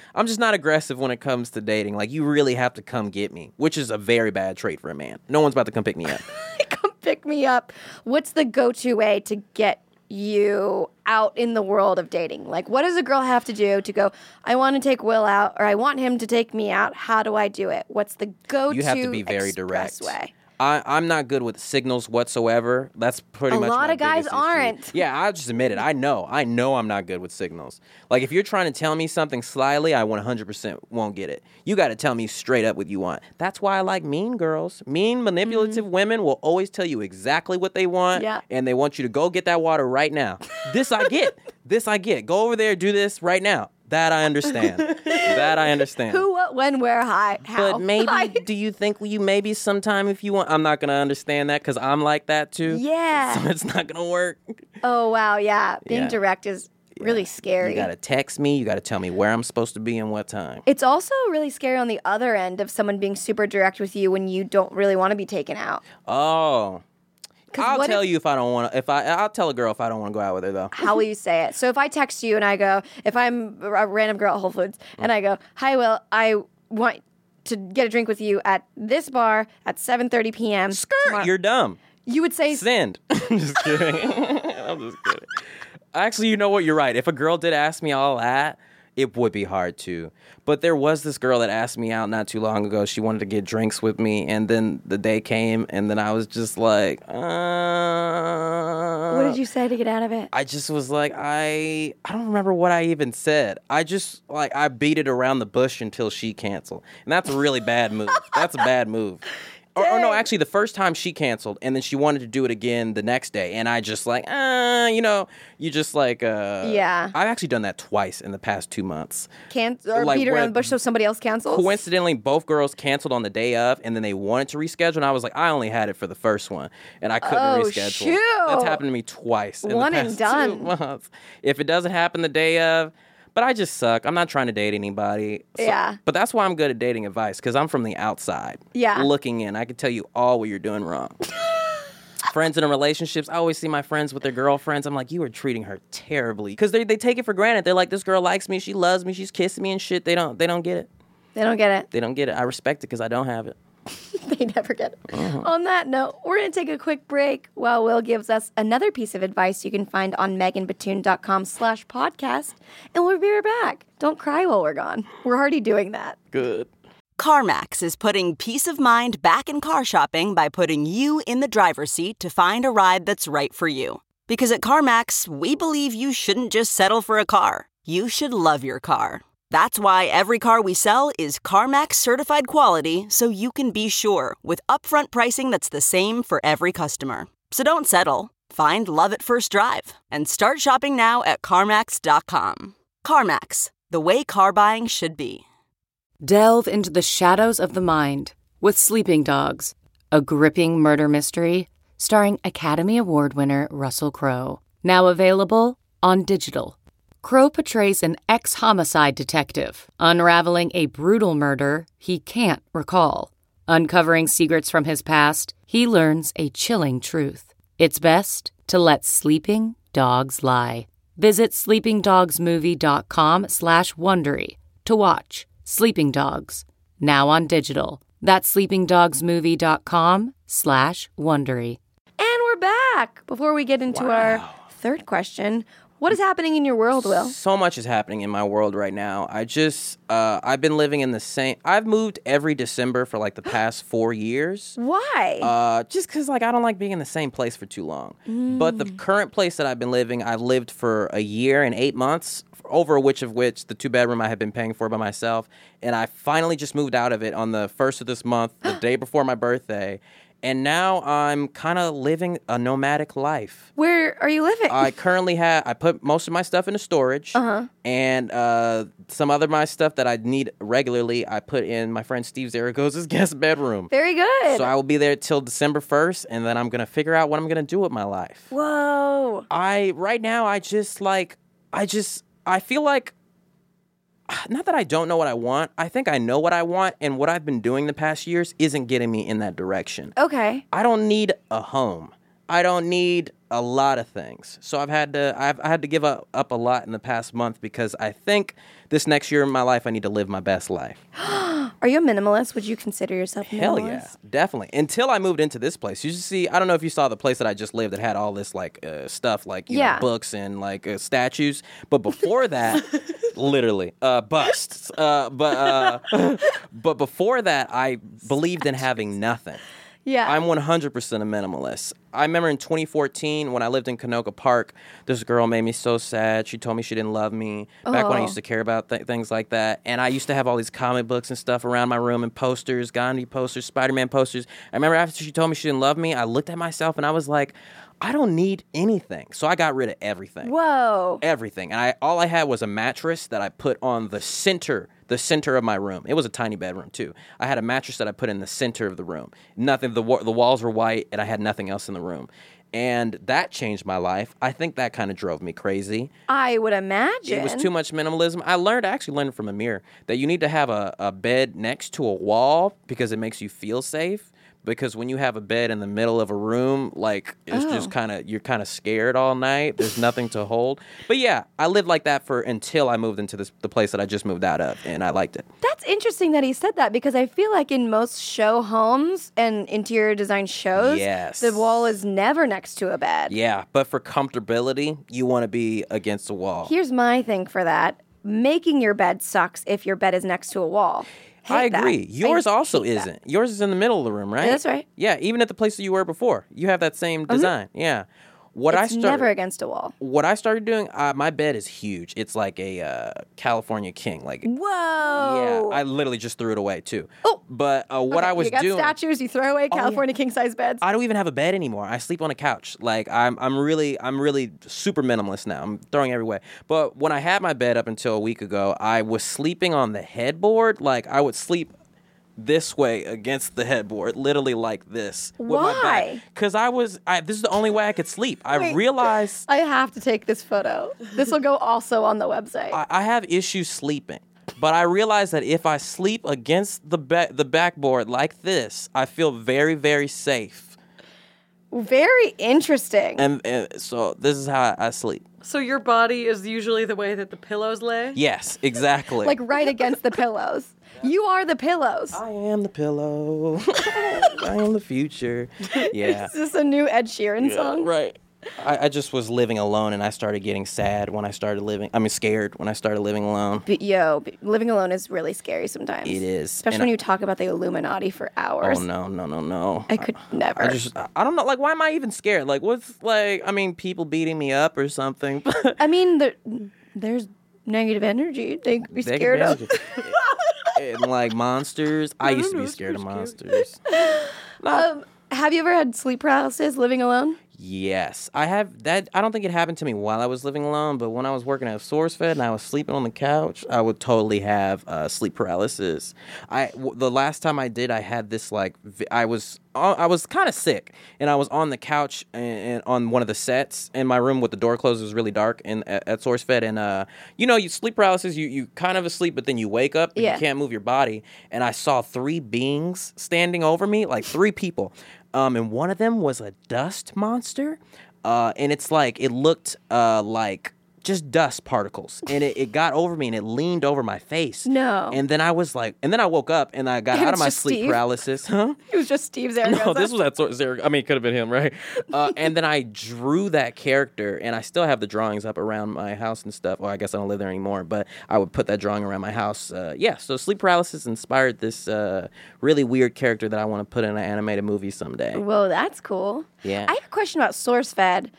I'm just not aggressive when it comes to dating. Like, you really have to come get me, which is a very bad trait for a man. No one's about to come pick me up. Come pick me up. What's the go-to way to get you out in the world of dating? Like, what does a girl have to do to go, I want to take Will out, or I want him to take me out? How do I do it? What's the go-to You have to be very direct. way? I, I'm not good with signals whatsoever. That's pretty A much lot my of guys biggest issue. aren't. Yeah, I'll just admit it. I know. I know I'm not good with signals. Like, if you're trying to tell me something slyly, I one hundred percent won't get it. You got to tell me straight up what you want. That's why I like mean girls. Mean, manipulative mm-hmm. women will always tell you exactly what they want, yeah. and they want you to go get that water right now. This I get. This I get. Go over there, do this right now. That I understand. That I understand. Who, what, when, where, hi, how. But maybe, do you think you maybe sometime if you want, I'm not going to understand that because I'm like that too. Yeah. So it's not going to work. Oh, wow, yeah. Being Yeah. direct is really scary. You got to text me. You got to tell me where I'm supposed to be and what time. It's also really scary on the other end of someone being super direct with you when you don't really want to be taken out. Oh. I'll tell if, you if I don't want to. If I, I'll tell a girl if I don't want to go out with her though. How will you say it? So if I text you and I go, if I'm a random girl at Whole Foods and I go, hi Will, I want to get a drink with you at this bar at seven thirty p.m. Skirt, tomorrow. You're dumb. You would say send. I'm just kidding. I'm just kidding. Actually, you know what? You're right. If a girl did ask me all that, it would be hard to. But there was this girl that asked me out not too long ago. She wanted to get drinks with me, and then the day came, and then I was just like, uh... What did you say to get out of it? I just was like, I I don't remember what I even said. I just, like, I beat it around the bush until she canceled. And that's a really bad move. That's a bad move. Or, or no, actually, the first time she canceled, and then she wanted to do it again the next day, and I just like, uh, you know, you just like, uh, yeah. I've actually done that twice in the past two months. Can or like, beat around the bush so somebody else cancels. Coincidentally, both girls canceled on the day of, and then they wanted to reschedule, and I was like, I only had it for the first one, and I couldn't oh, reschedule. Shoot. That's happened to me twice. In One the and past done. Two months. If it doesn't happen the day of. But I just suck. I'm not trying to date anybody. So, yeah. But that's why I'm good at dating advice, because I'm from the outside. Yeah. Looking in. I can tell you all what you're doing wrong. Friends in relationships, I always see my friends with their girlfriends. I'm like, you are treating her terribly. Because they they take it for granted. They're like, this girl likes me. She loves me. She's kissing me and shit. They don't, they don't get it. They don't get it. They don't get it. I respect it because I don't have it. They never get it. Uh-huh. On that note, we're going to take a quick break while Will gives us another piece of advice you can find on meganbatoon.com slash podcast. And we'll be right back. Don't cry while we're gone. We're already doing that. Good. CarMax is putting peace of mind back in car shopping by putting you in the driver's seat to find a ride that's right for you. Because at CarMax, we believe you shouldn't just settle for a car. You should love your car. That's why every car we sell is CarMax certified quality, so you can be sure with upfront pricing that's the same for every customer. So don't settle. Find love at first drive and start shopping now at CarMax dot com. CarMax, the way car buying should be. Delve into the shadows of the mind with Sleeping Dogs, a gripping murder mystery starring Academy Award winner Russell Crowe. Now available on digital. Crowe portrays an ex-homicide detective unraveling a brutal murder he can't recall. Uncovering secrets from his past, he learns a chilling truth. It's best to let sleeping dogs lie. Visit sleepingdogsmovie.com slash Wondery to watch Sleeping Dogs, now on digital. That's sleepingdogsmovie.com slash Wondery. And we're back. Before we get into Wow. our third question, what is happening in your world, Will? So much is happening in my world right now. I just, uh, I've been living in the same, I've moved every December for like the past four years. Why? Uh, just because like I don't like being in the same place for too long. Mm. But the current place that I've been living, I've lived for a year and eight months, over which of which the two bedroom I had been paying for by myself. And I finally just moved out of it on the first of this month, the day before my birthday. And now I'm kind of living a nomadic life. Where are you living? I currently have, I put most of my stuff into storage. Uh-huh. And uh, some other my stuff that I need regularly, I put in my friend Steve Zaragoza's guest bedroom. Very good. So I will be there till December first, and then I'm going to figure out what I'm going to do with my life. Whoa. I, right now, I just like, I just, I feel like, not that I don't know what I want. I think I know what I want, and what I've been doing the past years isn't getting me in that direction. Okay. I don't need a home. I don't need a lot of things. So I've had to I've I had to give up, up a lot in the past month because I think this next year in my life I need to live my best life. Are you a minimalist? Would you consider yourself a minimalist? Hell yeah, definitely. Until I moved into this place. You should see, I don't know if you saw the place that I just lived that had all this like uh, stuff like you Yeah. know, books and like uh, statues. But before that, literally, uh, busts. Uh, but uh, but before that, I believed in having nothing. Yeah. I'm one hundred percent a minimalist. I remember in twenty fourteen when I lived in Canoga Park, this girl made me so sad. She told me she didn't love me back when I used to care about th- things like that. And I used to have all these comic books and stuff around my room and posters, Gandhi posters, Spider-Man posters. I remember after she told me she didn't love me, I looked at myself and I was like, I don't need anything. So I got rid of everything. Whoa. Everything. And I all I had was a mattress that I put on the center, the center of my room. It was a tiny bedroom too. I had a mattress that I put in the center of the room. Nothing. The wa- the walls were white, and I had nothing else in the room. And that changed my life. I think that kind of drove me crazy. I would imagine. It was too much minimalism. I learned, I actually learned from Amir, that you need to have a, a bed next to a wall because it makes you feel safe. Because when you have a bed in the middle of a room, like, it's Oh. just kind of, you're kind of scared all night. There's nothing to hold. But yeah, I lived like that for until I moved into this the place that I just moved out of, and I liked it. That's interesting that he said that because I feel like in most show homes and interior design shows, Yes. the wall is never next to a bed. Yeah, but for comfortability, you want to be against the wall. Here's my thing for that. Making your bed sucks if your bed is next to a wall. I Hate that. agree. Yours I also hate that. isn't. Yours is in the middle of the room, right? Yeah, that's right. Yeah, even at the place that you were before, you have that same design. Yeah. What I It's started, never against a wall. what I started doing, uh, my bed is huge. It's like a uh, California king. Like, Whoa. yeah, I literally just threw it away too. Oh. But uh, what Okay, I was you got doing, statues, you throw away yeah. California king size beds. I don't even have a bed anymore. I sleep on a couch. Like I'm, I'm really, I'm really super minimalist now. I'm throwing every way. But when I had my bed up until a week ago, I was sleeping on the headboard. Like I would sleep this way against the headboard, literally like this. With my Why? back. Because I was, I, this is the only way I could sleep. I Wait. realized I have to take this photo. This will go also on the website. I, I have issues sleeping. But I realized that if I sleep against the ba- the backboard like this, I feel very, very safe. Very interesting. And, and so this is how I, I sleep. So your body is usually the way that the pillows lay? Yes, exactly. Like right against the pillows. You are the pillows. I am the pillow. I am the future. Yeah. Is this a new Ed Sheeran song? Right. I, I just was living alone, and I started getting sad when I started living. I mean, scared when I started living alone. But yo, b- living alone is really scary sometimes. It is. Especially And when I- you talk about the Illuminati for hours. Oh no, no, no, no! I could never. I just, I don't know. Like, why am I even scared? Like, what's like? I mean, people beating me up or something. I mean, there, there's negative energy. They could be They can scared of. manage it. And like monsters. I used to be scared of monsters. Um, have you ever had sleep paralysis living alone? Yes, I have that. I don't think it happened to me while I was living alone, but when I was working at SourceFed and I was sleeping on the couch, I would totally have uh, sleep paralysis. I w- the last time I did, I had this like vi- I was uh, I was kind of sick, and I was on the couch and, and on one of the sets in my room with the door closed. It was really dark in at, at SourceFed, and uh, you know, you sleep paralysis. You you kind of asleep, but then you wake up. And Yeah. You can't move your body, and I saw three beings standing over me, like three people. Um, and one of them was a dust monster. Uh, and it's like, it looked uh, like just dust particles. And it, it got over me and it leaned over my face. No. And then I was like, and then I woke up and I got And out of it's my just sleep Steve? paralysis. Huh? It was just Steve Zaragoza. No, this was that sort of Zaragoza. I mean, it could have been him, right? Uh, and then I drew that character, and I still have the drawings up around my house and stuff. Well, I guess I don't live there anymore, but I would put that drawing around my house. Uh, yeah, so sleep paralysis inspired this uh, really weird character that I want to put in an animated movie someday. Whoa, that's cool. Yeah. I have a question about SourceFed.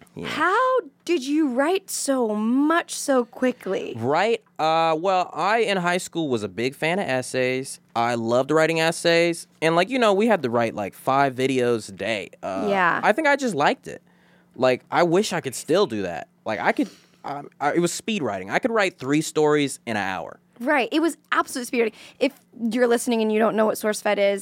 How did you write so much so quickly? Right. Uh, well, I in high school was a big fan of essays. I loved writing essays, and like you know, we had to write like five videos a day. Uh, Yeah. I think I just liked it. Like, I wish I could still do that. Like, I could. Um, I, it was speed writing. I could write three stories in an hour. Right. It was absolute spiriting. If you're listening and you don't know what SourceFed is,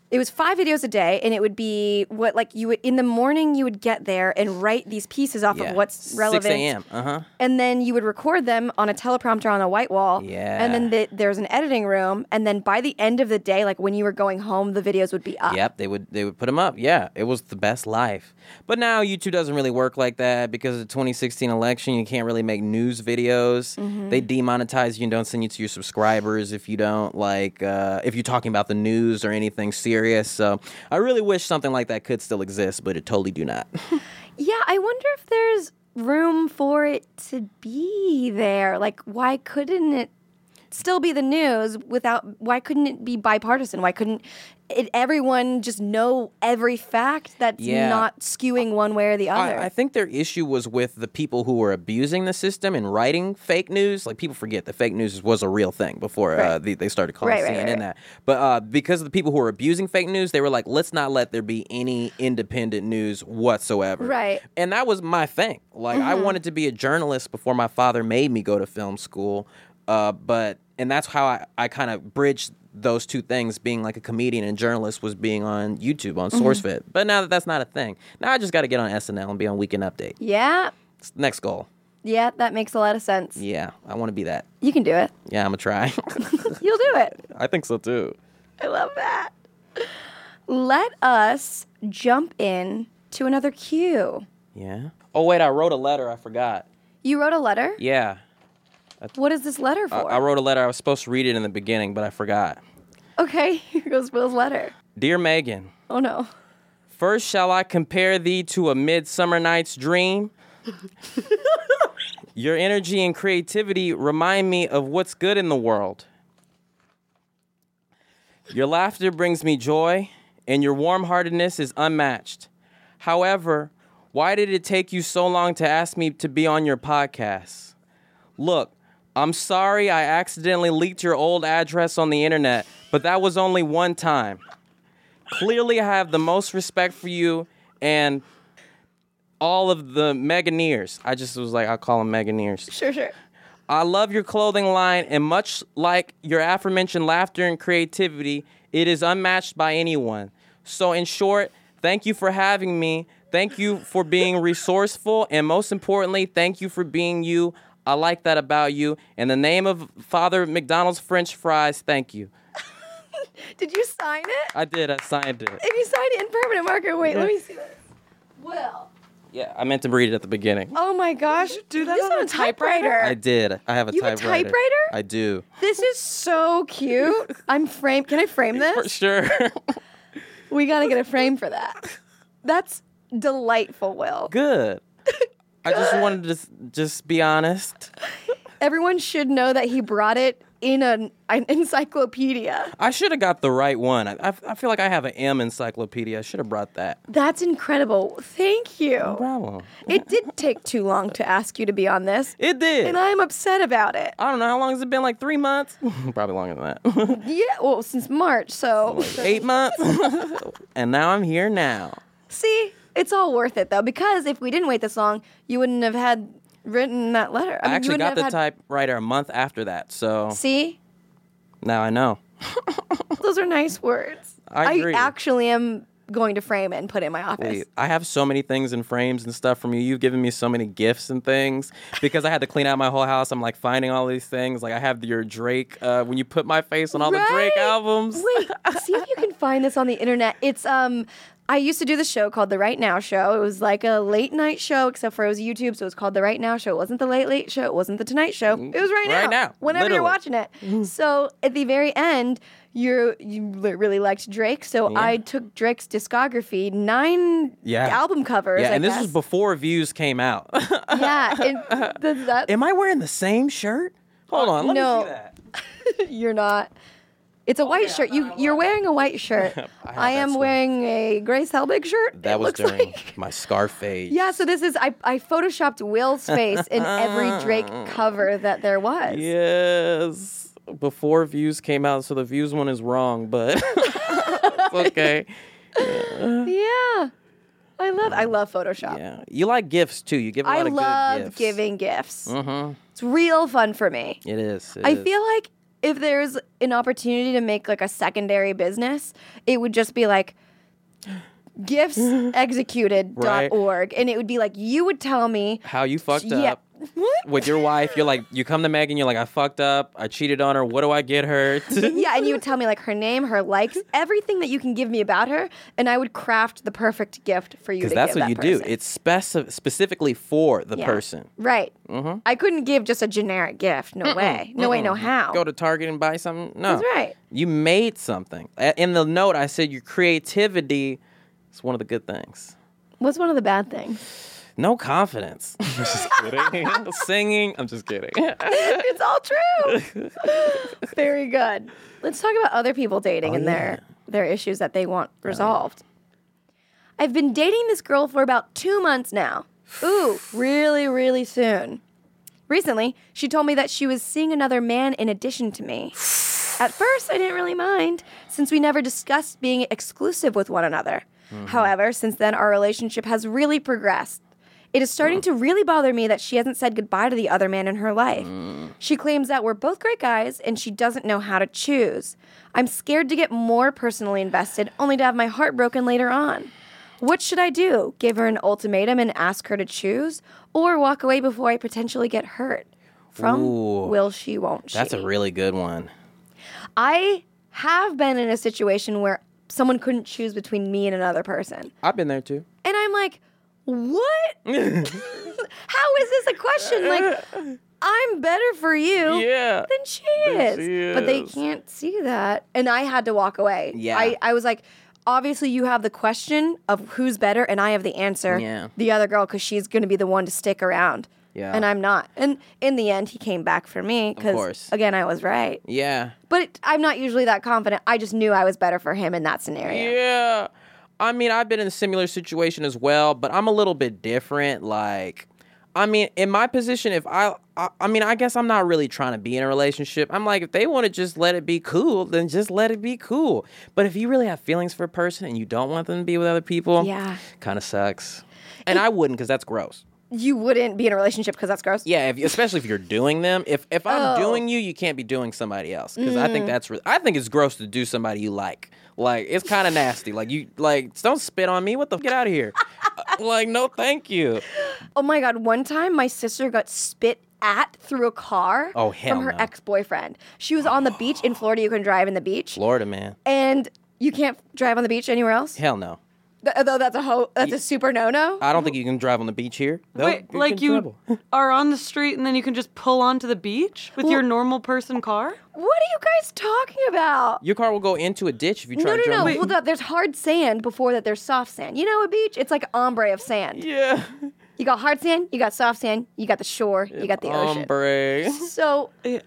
it was five videos a day, and it would be what like you would in the morning you would get there and write these pieces off Yeah. of what's relevant. six a.m. Uh-huh. And then you would record them on a teleprompter on a white wall. Yeah. And then the, there's an editing room. And then by the end of the day, like when you were going home, the videos would be up. Yep, they would they would put them up. Yeah, it was the best life. But now YouTube doesn't really work like that because of the twenty sixteen election. You can't really make news videos. Mm-hmm. They demonetize you and don't send you to your subscribers if you don't like uh, if you're talking about the news or anything serious. So I really wish something like that could still exist, but it totally do not. Yeah, I wonder if there's room for it to be there. Like, why couldn't it still be the news without, why couldn't it be bipartisan? Why couldn't it, everyone just know every fact that's Yeah. not skewing one way or the other? I, I think their issue was with the people who were abusing the system and writing fake news. Like, people forget that fake news was a real thing before uh, Right. they, they started calling Right, right, C N N right. that. But uh, because of the people who were abusing fake news, they were like, let's not let there be any independent news whatsoever. Right. And that was my thing. Like, I wanted to be a journalist before my father made me go to film school. Uh, but, and that's how I, I kind of bridged those two things, being like a comedian and journalist, was being on YouTube, on SourceFed. But now that that's not a thing, now I just got to get on S N L and be on Weekend Update. yeah. It's the next goal. Yeah, that makes a lot of sense. Yeah, I want to be that. You can do it. Yeah, I'm going to try. You'll do it. I think so too. I love that. Let us jump in to another cue. Yeah. Oh, wait, I wrote a letter. I forgot. You wrote a letter? Yeah. What is this letter I, for? I wrote a letter. I was supposed to read it in the beginning, but I forgot. Okay, here goes Will's letter. Dear Megan, Oh no. first shall I compare thee to a midsummer night's dream? Your energy and creativity remind me of what's good in the world. Your laughter brings me joy, and your warm-heartedness is unmatched. However, why did it take you so long to ask me to be on your podcast? Look, I'm sorry I accidentally leaked your old address on the internet, but that was only one time. Clearly, I have the most respect for you and all of the Meganeers. I just was like, I'll call them Meganeers. Sure, sure. I love your clothing line, and much like your aforementioned laughter and creativity, it is unmatched by anyone. So in short, thank you for having me. Thank you for being resourceful, and most importantly, thank you for being you. I like that about you. In the name of Father McDonald's French fries, thank you. Did you sign it? I did. I signed it. If you signed it in permanent marker, wait, let me see this. Will. Yeah, I meant to read it at the beginning. Oh my gosh. do that This on is a a typewriter. I did. I have a You have a typewriter. typewriter? I do. This is so cute. I'm framed. Can I frame For this? sure. We gotta get a frame for that. That's delightful, Will. Good. I just wanted to s- just be honest. Everyone should know that he brought it in an, an encyclopedia. I should have got the right one. I, I, I feel like I have an M encyclopedia. I should have brought that. That's incredible. Thank you. No problem. It did take too long to ask you to be on this, It did. and I'm upset about it. I don't know. How long has it been? Like three months? Probably longer than that. Yeah, well, since March, so Eight months? And now I'm here now. see, it's all worth it though, because if we didn't wait this long, you wouldn't have had written that letter. I, mean, you actually wouldn't got the have had- typewriter a month after that, so See, now I know. those are nice words. I agree. actually am going to frame it and put it in my office. Wait, I have so many things in frames and stuff from you. You've given me so many gifts and things because I had to clean out my whole house. I'm like finding all these things. Like I have your Drake, uh, when you put my face on all the Drake Right? albums. Wait, see if you can find this on the internet. It's um I used to do the show called The Right Now Show. It was like a late night show, except for it was YouTube, so it was called The Right Now Show. It wasn't the Late Late Show. It wasn't the Tonight Show. It was Right Now. Right Now, Whenever you're literally. watching it. So at the very end, you're, you li- really liked Drake, so I took Drake's discography, nine Yeah. album covers. Yeah, I and this guess. was before Views came out. Yeah, and th- that, Am I wearing the same shirt? Hold on, let no. me see that. you're not. It's a white shirt. You you're wearing a white shirt. have I that am swing. wearing a Grace Helbig shirt. That it was looks during like. my Scarface. Yeah, so this is I, I photoshopped Will's face in every Drake cover that there was. Yes. Before Views came out, so the Views one is wrong, but it's okay. Yeah. I love I love Photoshop. Yeah. You like gifts too. You give a lot I of good love gifts. giving gifts. Mm-hmm. It's real fun for me. It is. it I is. feel like if there's an opportunity to make like a secondary business, it would just be like gifts executed dot org, and it would be like you would tell me how you fucked yeah. up. With your wife, you're like, you come to Megan, you're like, I fucked up, I cheated on her, what do I get her? Yeah, and you would tell me like her name, her likes, everything that you can give me about her, and I would craft the perfect gift for you to give Because that's what that you person. do. It's speci- specifically for the Yeah. person. Right. Mm-hmm. I couldn't give just a generic gift. No way. No way, no how. Go to Target and buy something? No. That's right. You made something. A- In the note, I said your creativity is one of the good things. What's one of the bad things? No confidence. I'm just kidding. Singing. I'm just kidding. It's all true. Very good. Let's talk about other people dating Oh, and yeah. their their issues that they want resolved. I've been dating this girl for about two months now. Ooh, really, really soon. Recently, she told me that she was seeing another man in addition to me. At first, I didn't really mind, since we never discussed being exclusive with one another. Mm-hmm. However, since then, our relationship has really progressed. It is starting to really bother me that she hasn't said goodbye to the other man in her life. Mm. She claims that we're both great guys and she doesn't know how to choose. I'm scared to get more personally invested, only to have my heart broken later on. What should I do? Give her an ultimatum and ask her to choose? Or walk away before I potentially get hurt? From Ooh. Will She, Won't She? That's a really good one. I have been in a situation where someone couldn't choose between me and another person. I've been there too. And I'm like, what? How is this a question? Like, I'm better for you Yeah. than she Than is. she But they is. can't see that. And I had to walk away. Yeah. I, I was like, obviously you have the question of who's better, and I have the answer. Yeah. The other girl, because she's going to be the one to stick around. Yeah. And I'm not. And in the end, he came back for me because, course. again, I was right. Yeah. But it, I'm not usually that confident. I just knew I was better for him in that scenario. Yeah. I mean, I've been in a similar situation as well, but I'm a little bit different. Like, I mean, in my position, if I, I, I mean, I guess I'm not really trying to be in a relationship. I'm like, if they want to just let it be cool, then just let it be cool. But if you really have feelings for a person and you don't want them to be with other people, Yeah. kind of sucks. And I wouldn't, because that's gross. You wouldn't be in a relationship because that's gross? Yeah, if, especially if you're doing them. If if I'm Oh. doing you, you can't be doing somebody else. Because I think that's re- I think it's gross to do somebody you like. Like, it's kind of nasty. Like, you like don't spit on me. What the get out of here? Uh, like, no, thank you. Oh my God, one time my sister got spit at through a car Oh, hell from her no. ex-boyfriend. She was on the beach in Florida. You can drive in the beach. Florida, man. And you can't drive on the beach anywhere else? Hell no. Th- Though that's a ho- that's a super no-no? I don't think you can drive on the beach here. They'll Wait, get like in you trouble. are on the street and then you can just pull onto the beach with your normal person car? What are you guys talking about? Your car will go into a ditch if you try No, to no, drive. no. on the- Well, th- there's hard sand before that there's soft sand. You know a beach? It's like ombre of sand. Yeah. You got hard sand, you got soft sand, you got the shore, you got the ocean. Hombre. So Yeah.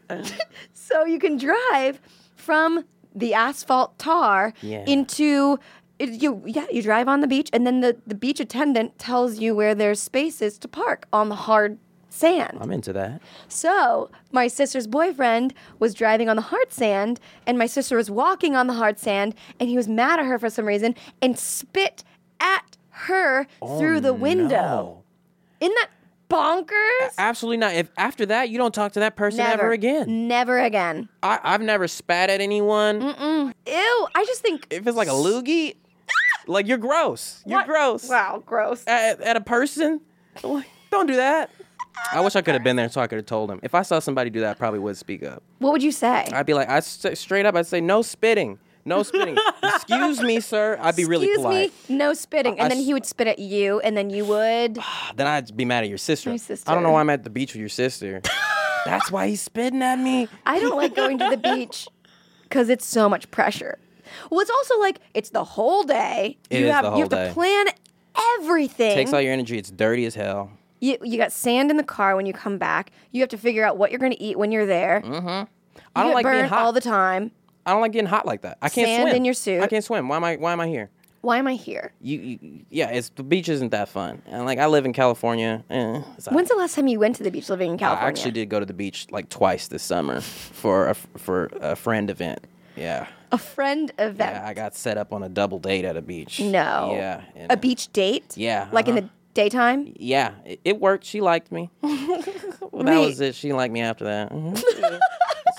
So you can drive from the asphalt tar Yeah. into it, you. Yeah, you drive on the beach, and then the, the beach attendant tells you where there's spaces to park on the hard sand. I'm into that. So my sister's boyfriend was driving on the hard sand, and my sister was walking on the hard sand, and he was mad at her for some reason and spit at her through the window. No. Isn't that bonkers? Absolutely not. If after that you don't talk to that person Never ever again. Never again. I, I've never spat at anyone. Ew! I just think If it's like a loogie, like you're gross. You're What? gross. Wow, gross. At, at a person, Like, don't do that. I wish I could have been there so I could have told him. If I saw somebody do that, I probably would speak up. What would you say? I'd be like, I straight up, I'd say no spitting, no spitting. Excuse me, sir. I'd be really Excuse polite. me, no spitting. I And then s- he would spit at you, and then you would. Then I'd be mad at your sister. My sister. I don't know why I'm at the beach with your sister. That's why he's spitting at me. I don't like going to the beach because it's so much pressure. Well, it's also like it's the whole day. It you is have the you have whole to day. plan everything. Takes all your energy. It's dirty as hell. you you got sand in the car when you come back. You have to figure out what you're going to eat when you're there. Mm-hmm. I You don't get like being burned hot. all the time. I don't like getting hot like that. I can't Sand swim. in your suit. I can't swim. Why am I? Why am I here? Why am I here? You, you yeah, it's the beach isn't that fun. And like I live in California. Eh, it's all When's the last time you went to the beach living in California? I actually did go to the beach like twice this summer for a, for a friend event. Yeah. A friend event. Yeah, I got set up on a double date at a beach. No. Yeah. and, A uh, beach date? Yeah, Like in uh-huh. the daytime? Yeah, it, it worked. She liked me. Well, that Wait. was it. She liked me after that. Mhm. Yeah.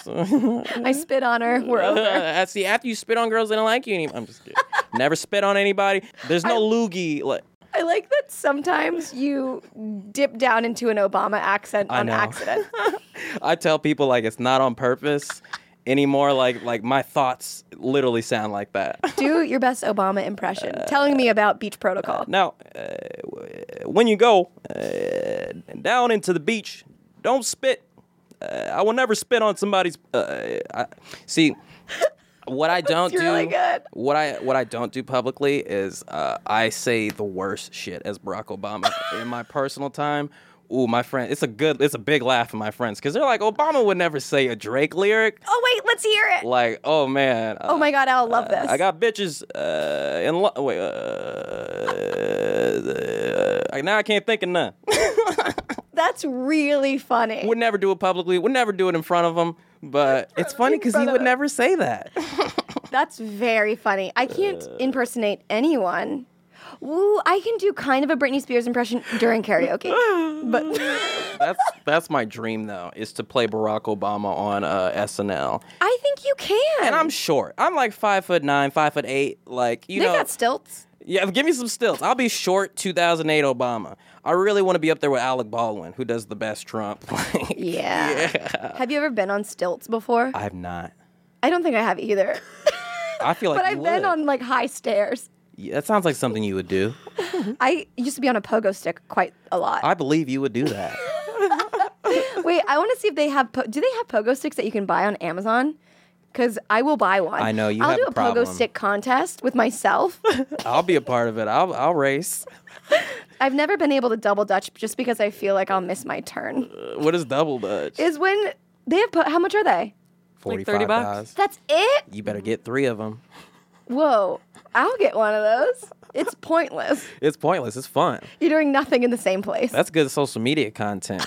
I spit on her. We're over. Uh, see, after you spit on girls, they don't like you anymore. I'm just kidding. Never spit on anybody. There's no loogie. Like, I like that sometimes you dip down into an Obama accent I on know. accident. I tell people like it's not on purpose anymore. Like like my thoughts literally sound like that. Do your best Obama impression. Uh, telling me about beach protocol. Now, uh, when you go uh, down into the beach, don't spit. Uh, I will never spit on somebody's. Uh, I, see, what I don't That's do, really good. what I what I don't do publicly is uh, I say the worst shit as Barack Obama in my personal time. Ooh, my friend, it's a good, it's a big laugh for my friends because they're like, Obama would never say a Drake lyric. Oh, wait, let's hear it. Like, oh man. Oh my God, I'll love this. I got bitches uh, in lo- wait. Uh, uh, now I can't think of none. That's really funny. Would never do it publicly. Would never do it in front of him. But it's funny because he front of would him. never say that. That's very funny. I can't impersonate anyone. Woo, I can do kind of a Britney Spears impression during karaoke. But That's that's my dream though, is to play Barack Obama on uh, S N L. I think you can. And I'm short. I'm like five foot nine, five foot eight. Like you they know. got stilts. Yeah, give me some stilts. I'll be short two thousand eight Obama. I really want to be up there with Alec Baldwin, who does the best Trump. Like, Yeah. yeah. Have you ever been on stilts before? I have not. I don't think I have either. I feel like But you I've been would. on like high stairs. Yeah, that sounds like something you would do. I used to be on a pogo stick quite a lot. I believe you would do that. Wait, I want to see if they have. Po- do they have pogo sticks that you can buy on Amazon? Because I will buy one. I know, you I'll have do a a problem. pogo stick contest with myself. I'll be a part of it. I'll I'll race. I've never been able to double dutch just because I feel like I'll miss my turn. Uh, What is double dutch? Is when they have. Po- how much are they? forty-five thirty bucks? dollars. That's it. You better get three of them. Whoa! I'll get one of those. It's pointless. It's pointless. It's fun. You're doing nothing in the same place. That's good social media content.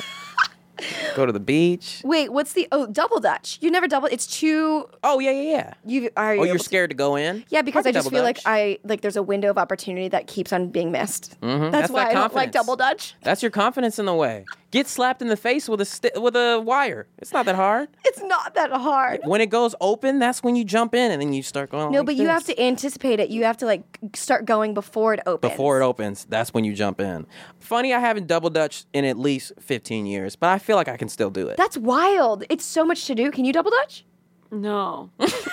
Go to the beach. Wait, what's the oh double dutch? You never double. It's too. Oh yeah, yeah, yeah. You are. Oh, you you're able to- scared to go in? Yeah, because I I, can just double feel like dutch. I like there's a window of opportunity that keeps on being missed. Mhm. That's, That's why that I don't like confidence. double dutch. That's your confidence in the way. Get slapped in the face with a sti- with a wire. It's not that hard. It's not that hard. When it goes open, that's when you jump in and then you start going. No, like but you this. have to anticipate it. You have to like start going before it opens. Before it opens, that's when you jump in. Funny, I haven't double dutched in at least fifteen years, but I feel like I can still do it. That's wild. It's so much to do. Can you double dutch? No.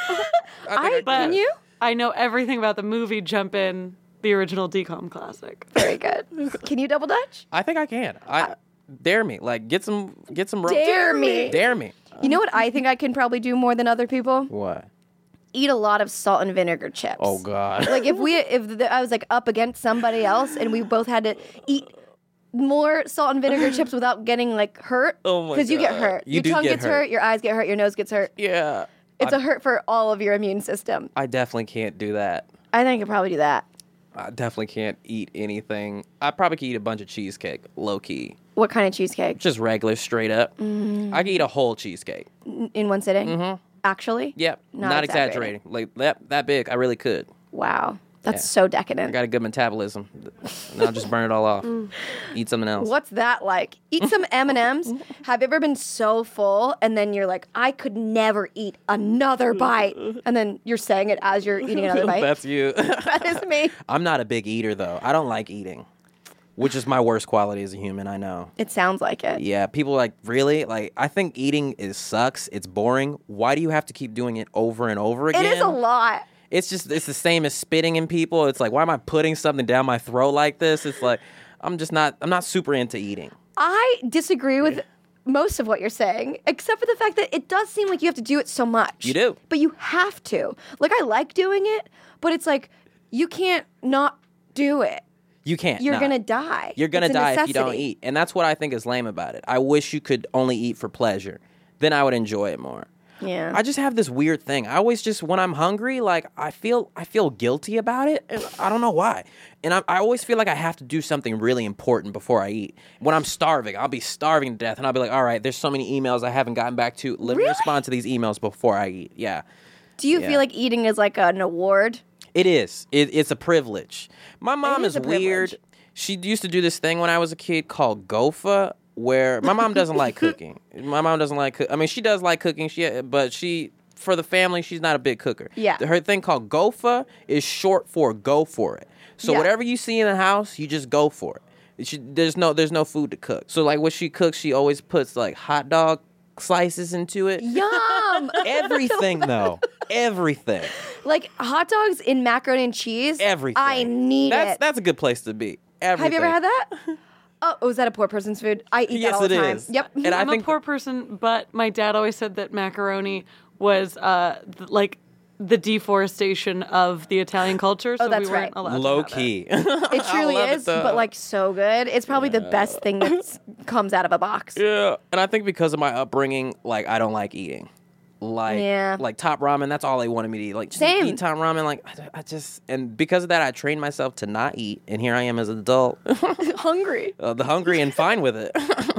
I, But can you? I know everything about the movie Jump In, the original D COM classic. Very good. Can you double dutch? I think I can. I dare me. Like get some get some rope. Dare me. Dare me. You know what I think I can probably do more than other people? What? Eat a lot of salt and vinegar chips. Oh God. Like if we if the, I was like up against somebody else and we both had to eat more salt and vinegar chips without getting like hurt. Oh my Because you get God. hurt. You your do tongue get gets hurt. hurt. Your eyes get hurt. Your nose gets hurt. Yeah. It's I, a hurt for all of your immune system. I definitely can't do that. I think I could probably do that. I definitely can't eat anything. I probably could eat a bunch of cheesecake, low key. What kind of cheesecake? Just regular, straight up. I could eat a whole cheesecake. N- In one sitting? Mm-hmm. Actually? Yep. Not Not, exaggerating. exaggerating. Like that that big. I really could. Wow. That's Yeah. so I decadent. got a good metabolism. And I'll just burn it all off. Eat something else. What's that like? Eat some M and M's. Have you ever been so full and then you're like, I could never eat another bite, and then you're saying it as you're eating another bite? That's you. That is me. I'm not a big eater though. I don't like eating, which is my worst quality as a human. I know. It sounds like it. Yeah, people are like, really? Like, I think eating is sucks. It's boring. Why do you have to keep doing it over and over again? It is a lot. It's just, it's the same as spitting in people. It's like, why am I putting something down my throat like this? It's like, I'm just not, I'm not super into eating. I disagree with most of what you're saying, except for the fact that it does seem like you have to do it so much. You do. But you have to. Like, I like doing it, but it's like, you can't not do it. You can't. You're nah. going to die. You're gonna It's a die if you don't necessity. eat. And that's what I think is lame about it. I wish you could only eat for pleasure. Then I would enjoy it more. Yeah. I just have this weird thing. I always just, when I'm hungry, like I feel I feel guilty about it. And I don't know why. And I, I always feel like I have to do something really important before I eat. When I'm starving, I'll be starving to death. And I'll be like, all right, there's so many emails I haven't gotten back to. Let me Really? respond to these emails before I eat. Yeah. Do you Yeah. feel like eating is like an award? It is. It, it's a privilege. My mom is is, a privilege. weird. She used to do this thing when I was a kid called G O F A. where my mom doesn't like cooking. My mom doesn't like cook. I mean, she does like cooking, She, but she, for the family, she's not a big cooker. Yeah. Her thing called GOFA is short for go for it. So Yeah. whatever you see in the house, you just go for it. She, there's no there's no food to cook. So like what she cooks, she always puts like hot dog slices into it. Yum! Everything though. Everything. Like hot dogs in macaroni and cheese. Everything. I need that's, it. That's a good place to be. Everything. Have you ever had that? Oh, oh, is that a poor person's food? I eat Yes, that all the it time. is. Yep. And I I'm think a poor person, but my dad always said that macaroni was uh th- like the deforestation of the Italian culture. So Oh, that's we weren't right. allowed low to have key. It truly love it, is, though. but like so good. It's probably the best thing that comes out of a box. Yeah, and I think because of my upbringing, like I don't like eating. Like, Yeah. like top ramen, that's all they wanted me to eat. Like, just Same. eat top ramen. Like, I, I just, and because of that, I trained myself to not eat. And here I am as an adult, Hungry. uh, the hungry and fine with it.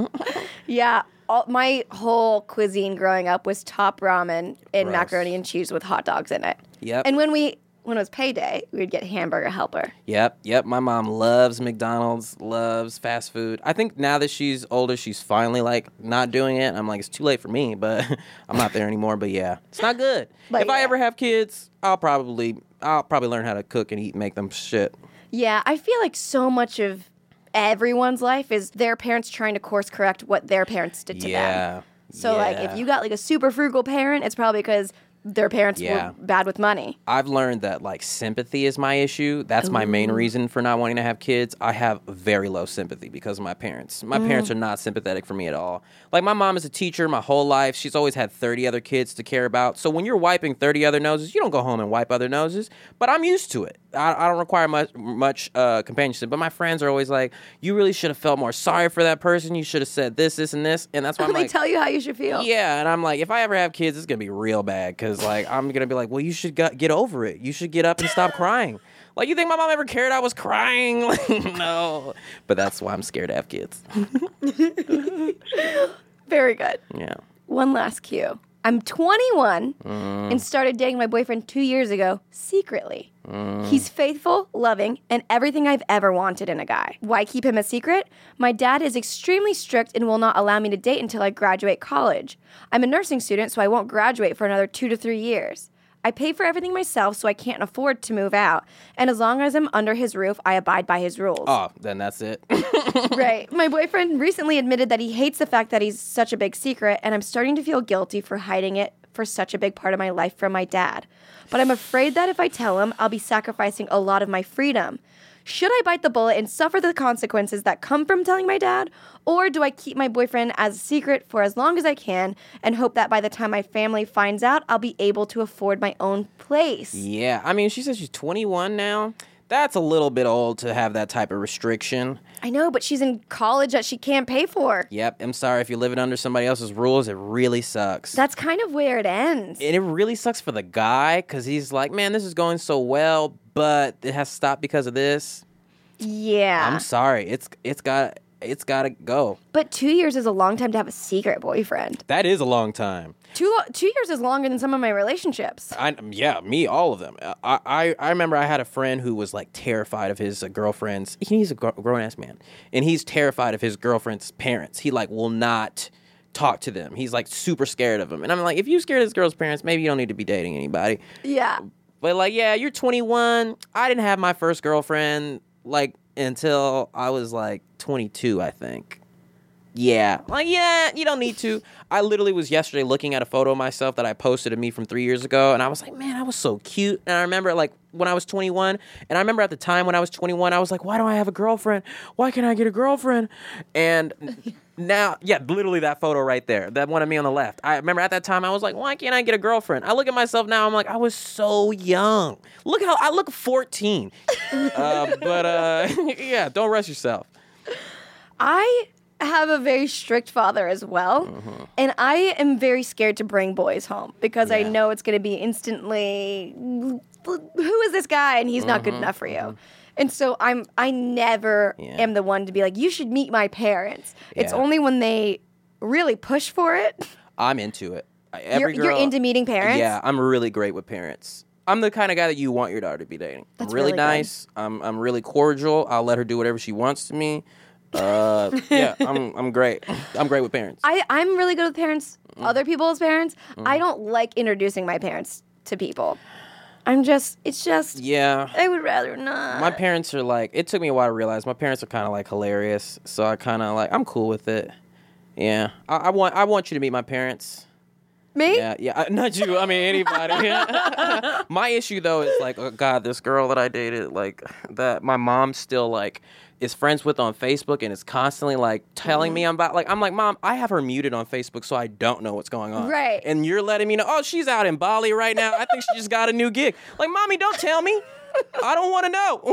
Yeah. All, my whole cuisine growing up was top ramen and Gross. macaroni and cheese with hot dogs in it. Yep. And when we when it was payday, we would get Hamburger Helper. Yep, yep. My mom loves McDonald's, loves fast food. I think now that she's older, she's finally like not doing it. I'm like, it's too late for me, but I'm not there anymore. But yeah, it's not good. But if I yeah. ever have kids, I'll probably, I'll probably learn how to cook and eat, and make them shit. Yeah, I feel like so much of everyone's life is their parents trying to course correct what their parents did to Yeah. them. So like yeah. if you got like a super frugal parent, it's probably because their parents Yeah. were bad with money. I've learned that like sympathy is my issue. That's my main reason for not wanting to have kids. I have very low sympathy because of my parents. My parents are not sympathetic for me at all. Like my mom is a teacher my whole life. She's always had thirty other kids to care about. So when you're wiping thirty other noses, you don't go home and wipe other noses. But I'm used to it. I, I don't require much much uh, companionship. But my friends are always like, "You really should have felt more sorry for that person. You should have said this, this, and this." And that's why I'm they like, tell you how you should feel. yeah, and I'm like, if I ever have kids, it's gonna be real bad because like I'm gonna be like, well, you should get, get over it. You should get up and stop crying. Like, you think my mom ever cared I was crying? Like, no. But that's why I'm scared to have kids. Very good. Yeah. One last cue. I'm twenty-one and started dating my boyfriend two years ago secretly. He's faithful, loving, and everything I've ever wanted in a guy. Why keep him a secret? My dad is extremely strict and will not allow me to date until I graduate college. I'm a nursing student, so I won't graduate for another two to three years. I pay for everything myself, so I can't afford to move out. And as long as I'm under his roof, I abide by his rules. Oh, then that's it. Right. My boyfriend recently admitted that he hates the fact that he's such a big secret, and I'm starting to feel guilty for hiding it for such a big part of my life from my dad. But I'm afraid that if I tell him, I'll be sacrificing a lot of my freedom. Should I bite the bullet and suffer the consequences that come from telling my dad? Or do I keep my boyfriend as a secret for as long as I can and hope that by the time my family finds out, I'll be able to afford my own place? Yeah. I mean, she says she's twenty-one now. That's a little bit old to have that type of restriction. I know, but she's in college that she can't pay for. Yep. I'm sorry if you're living under somebody else's rules. It really sucks. That's kind of where it ends. And it really sucks for the guy because he's like, man, this is going so well, but it has to stop because of this. Yeah. I'm sorry. It's it's got it's got to go. But two years is a long time to have a secret boyfriend. That is a long time. Two lo- two years is longer than some of my relationships. I, yeah, me, all of them. I, I, I remember I had a friend who was like terrified of his uh, girlfriend's. He's a gr- grown ass man, and he's terrified of his girlfriend's parents. He like will not talk to them. He's like super scared of them. And I'm like, if you scared of this girl's parents, maybe you don't need to be dating anybody. Yeah. But like, yeah, you're twenty-one. I didn't have my first girlfriend like until I was like twenty-two, I think. Yeah. Like, yeah, you don't need to. I literally was yesterday looking at a photo of myself that I posted of me from three years ago, and I was like, man, I was so cute. And I remember, like, when I was twenty-one, and I remember at the time when I was twenty-one, I was like, why don't I have a girlfriend? Why can't I get a girlfriend? And now, yeah, literally that photo right there, that one of me on the left. I remember at that time, I was like, why can't I get a girlfriend? I look at myself now, I'm like, I was so young. Look how, I look fourteen. uh, but, uh, yeah, don't rush yourself. I have a very strict father as well, Mm-hmm. and I am very scared to bring boys home because I Yeah. know it's going to be instantly, who is this guy? And he's not good enough for you. And so I'm I never Mm-hmm. Yeah. am the one to be like, you should meet my parents. It's Yeah. only when they really push for it. I'm into it. You're, Every you're girl- into meeting parents? Yeah, I'm really great with parents. I'm the kind of guy that you want your daughter to be dating. That's I'm really, really good. nice. I'm I'm really cordial. I'll let her do whatever she wants to me. Uh, yeah, I'm I'm great. I'm great with parents. I, I'm really good with parents, Mm. other people's parents. I don't like introducing my parents to people. I'm just, it's just, yeah. I would rather not. My parents are like, it took me a while to realize my parents are kind of like hilarious. So I kind of like, I'm cool with it. Yeah. I, I want I want you to meet my parents. Me? Yeah, yeah. I- Not you. I mean, anybody. My issue, though, is like, oh, God, this girl that I dated, like, that my mom still, like, is friends with on Facebook and is constantly, like, telling me about, like, I'm like, Mom, I have her muted on Facebook, so I don't know what's going on. Right. And you're letting me know, oh, she's out in Bali right now. I think she just got a new gig. Like, Mommy, don't tell me. I don't want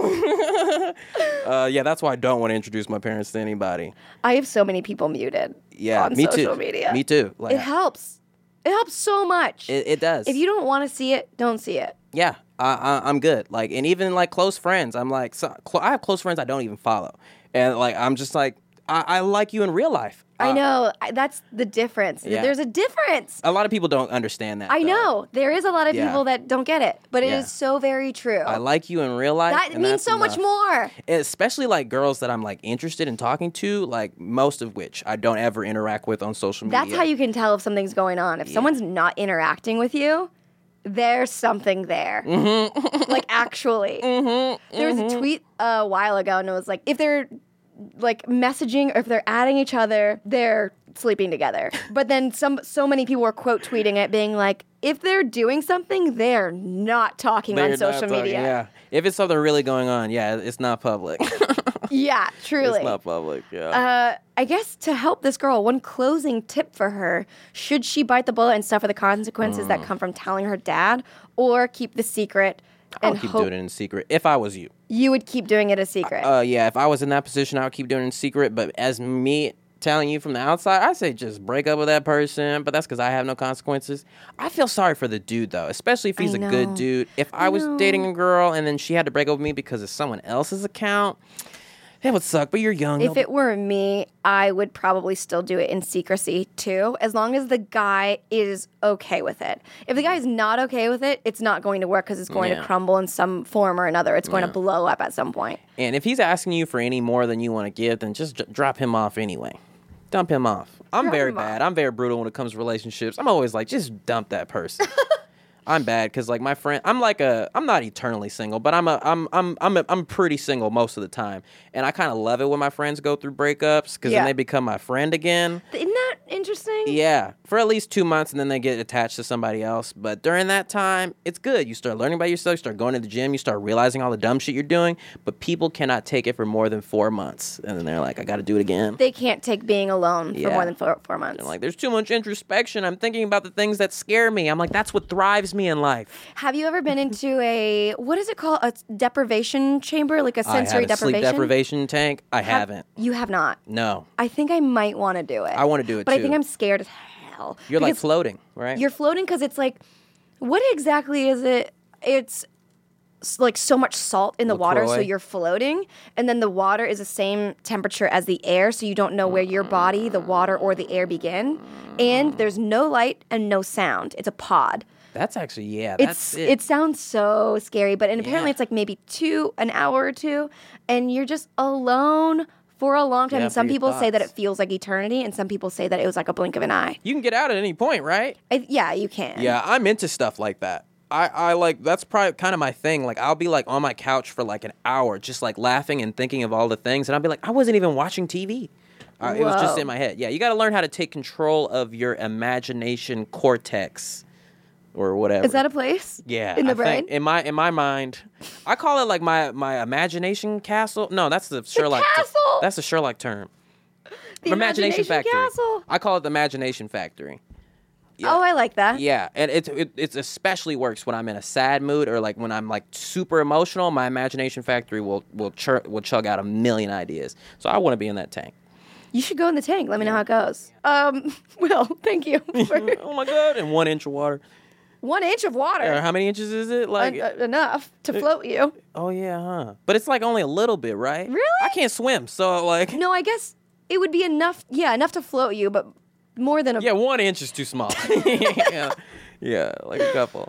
to know. uh, yeah, that's why I don't want to introduce my parents to anybody. I have so many people muted Yeah, on me social too. media. Me too. Like, It helps. It helps so much. It, it does. If you don't want to see it, don't see it. Yeah, I, I, I'm good. Like, and even like close friends, I'm like, so, cl- I have close friends I don't even follow, and like, I'm just like, I, I like you in real life. I Uh, know. I, that's the difference. Yeah. There's a difference. A lot of people don't understand that. I though. know. There is a lot of Yeah. people that don't get it, but it Yeah. is so very true. I like you in real life. that and means that's so much enough. more. Especially like girls that I'm like interested in talking to, like most of which I don't ever interact with on social media. That's how you can tell if something's going on. If someone's not interacting with you, there's something there. Mm-hmm. Like, actually. There was a tweet a while ago, and it was like, if they're like messaging or if they're adding each other, they're sleeping together. But then some so many people were quote tweeting it, being like, if they're doing something, they're not talking They're on not social talking- media. Yeah, if it's something really going on, yeah, it's not public. Yeah, truly. It's not public. Yeah. Uh, I guess to help this girl, one closing tip for her: should she bite the bullet and suffer the consequences Mm. that come from telling her dad, or keep the secret I and would keep hope doing it in secret if I was you. you would keep doing it a secret? Uh, yeah, if I was in that position, I would keep doing it in secret. But as me telling you from the outside, I say just break up with that person. But that's because I have no consequences. I feel sorry for the dude though, especially if he's I a know. good dude. If I, was know. dating a girl and then she had to break up with me because of someone else's account, that would suck. But you're young. If it were me, I would probably still do it in secrecy too, as long as the guy is okay with it. If the guy is not okay with it, it's not going to work because it's going Yeah. to crumble in some form or another. It's going to blow up at some point. And if he's asking you for any more than you want to give, then just d- drop him off anyway. Dump him off. I'm Drop very him off. bad. I'm very brutal when it comes to relationships. I'm always like, just dump that person. I'm bad because like my friend, I'm like a, I'm not eternally single, but I'm a, I'm, I'm, I'm, a, I'm pretty single most of the time, and I kind of love it when my friends go through breakups because Yeah. then they become my friend again. Isn't that interesting? Yeah, for at least two months, and then they get attached to somebody else. But during that time, it's good. You start learning about yourself. You start going to the gym. You start realizing all the dumb shit you're doing. But people cannot take it for more than four months, and then they're like, "I got to do it again." They can't take being alone for Yeah. more than four, four months. They're like, "There's too much introspection. I'm thinking about the things that scare me." I'm like, "That's what thrives me in life." Have you ever been into a, what is it called? A deprivation chamber? Like a I sensory have a sleep deprivation? deprivation tank. I Have- haven't. You have not. No, I think I might want to do it. I wanna do it But I too. think I'm scared as hell. you're like Because floating, right? You're floating because it's like, what exactly is it? It's s- like so much salt in the water, so LaCroix? you're floating, and then the water is the same temperature as the air, so you don't know where your body, the water, or the air begin. And there's no light and no sound. It's a pod. That's actually yeah. It's That's it. it sounds so scary, but and apparently Yeah. it's like maybe two an hour or two, and you're just alone for a long time. Yeah, and for some your people say that it thoughts. feels like eternity, and some people say that it was like a blink of an eye. You can get out at any point, right? I, yeah, you can. Yeah, I'm into stuff like that. I, I like that's probably kind of my thing. Like I'll be like on my couch for like an hour, just like laughing and thinking of all the things, and I'll be like, I wasn't even watching T V. Uh, it was just Whoa. in my head. Yeah, you got to learn how to take control of your imagination cortex, or whatever. Is that a place? yeah in the I brain. think in my in my mind, I call it like my my imagination castle. No, that's the Sherlock. castle! That's the Sherlock term. The imagination, imagination factory. castle. I call it the imagination factory. Yeah. Oh, I like that. Yeah, and it, it it especially works when I'm in a sad mood or like when I'm like super emotional. My imagination factory will will chur- will chug out a million ideas. So I want to be in that tank. You should go in the tank. Let me know how it goes. Um, well, thank you for Oh my god! And one inch of water. one inch of water. Or how many inches is it? Like, En- uh, enough to float you. oh yeah, huh? But it's like only a little bit, right? Really? I can't swim, so like, No, I guess it would be enough. Yeah, enough to float you, but more than a. yeah, one inch is too small. yeah, yeah, like a couple.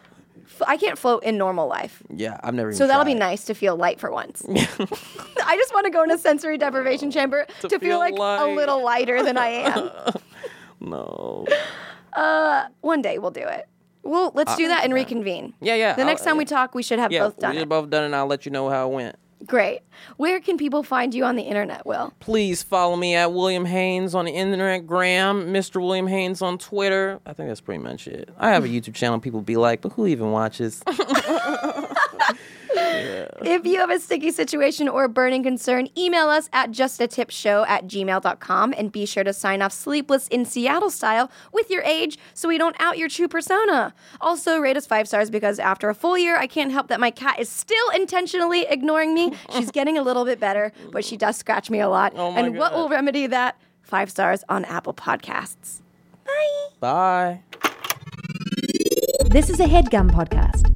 f- I can't float in normal life. Yeah, I've never. So even that'll be tried. nice to feel light for once. I just want to go in a sensory deprivation chamber to, To feel, feel like light. a little lighter than I am. No. Uh, one day we'll do it. Well, let's do that and reconvene. Yeah, yeah. The next I'll- time we yeah. talk, we should have Yeah, both done we it. both done it, and I'll let you know how it went. Great. Where can people find you on the internet, Will? Please follow me at William Haynes on the internet gram, Mister William Haynes on Twitter. I think that's pretty much it. I have a YouTube channel. People be like, but who even watches? If you have a sticky situation or a burning concern, email us at justatipshow at gmail dot com and be sure to sign off Sleepless in Seattle style with your age so we don't out your true persona. Also, rate us five stars because after a full year, I can't help that my cat is still intentionally ignoring me. She's getting a little bit better, but she does scratch me a lot. Oh my and what God. will remedy that? Five stars on Apple Podcasts. Bye. Bye. This is a HeadGum podcast.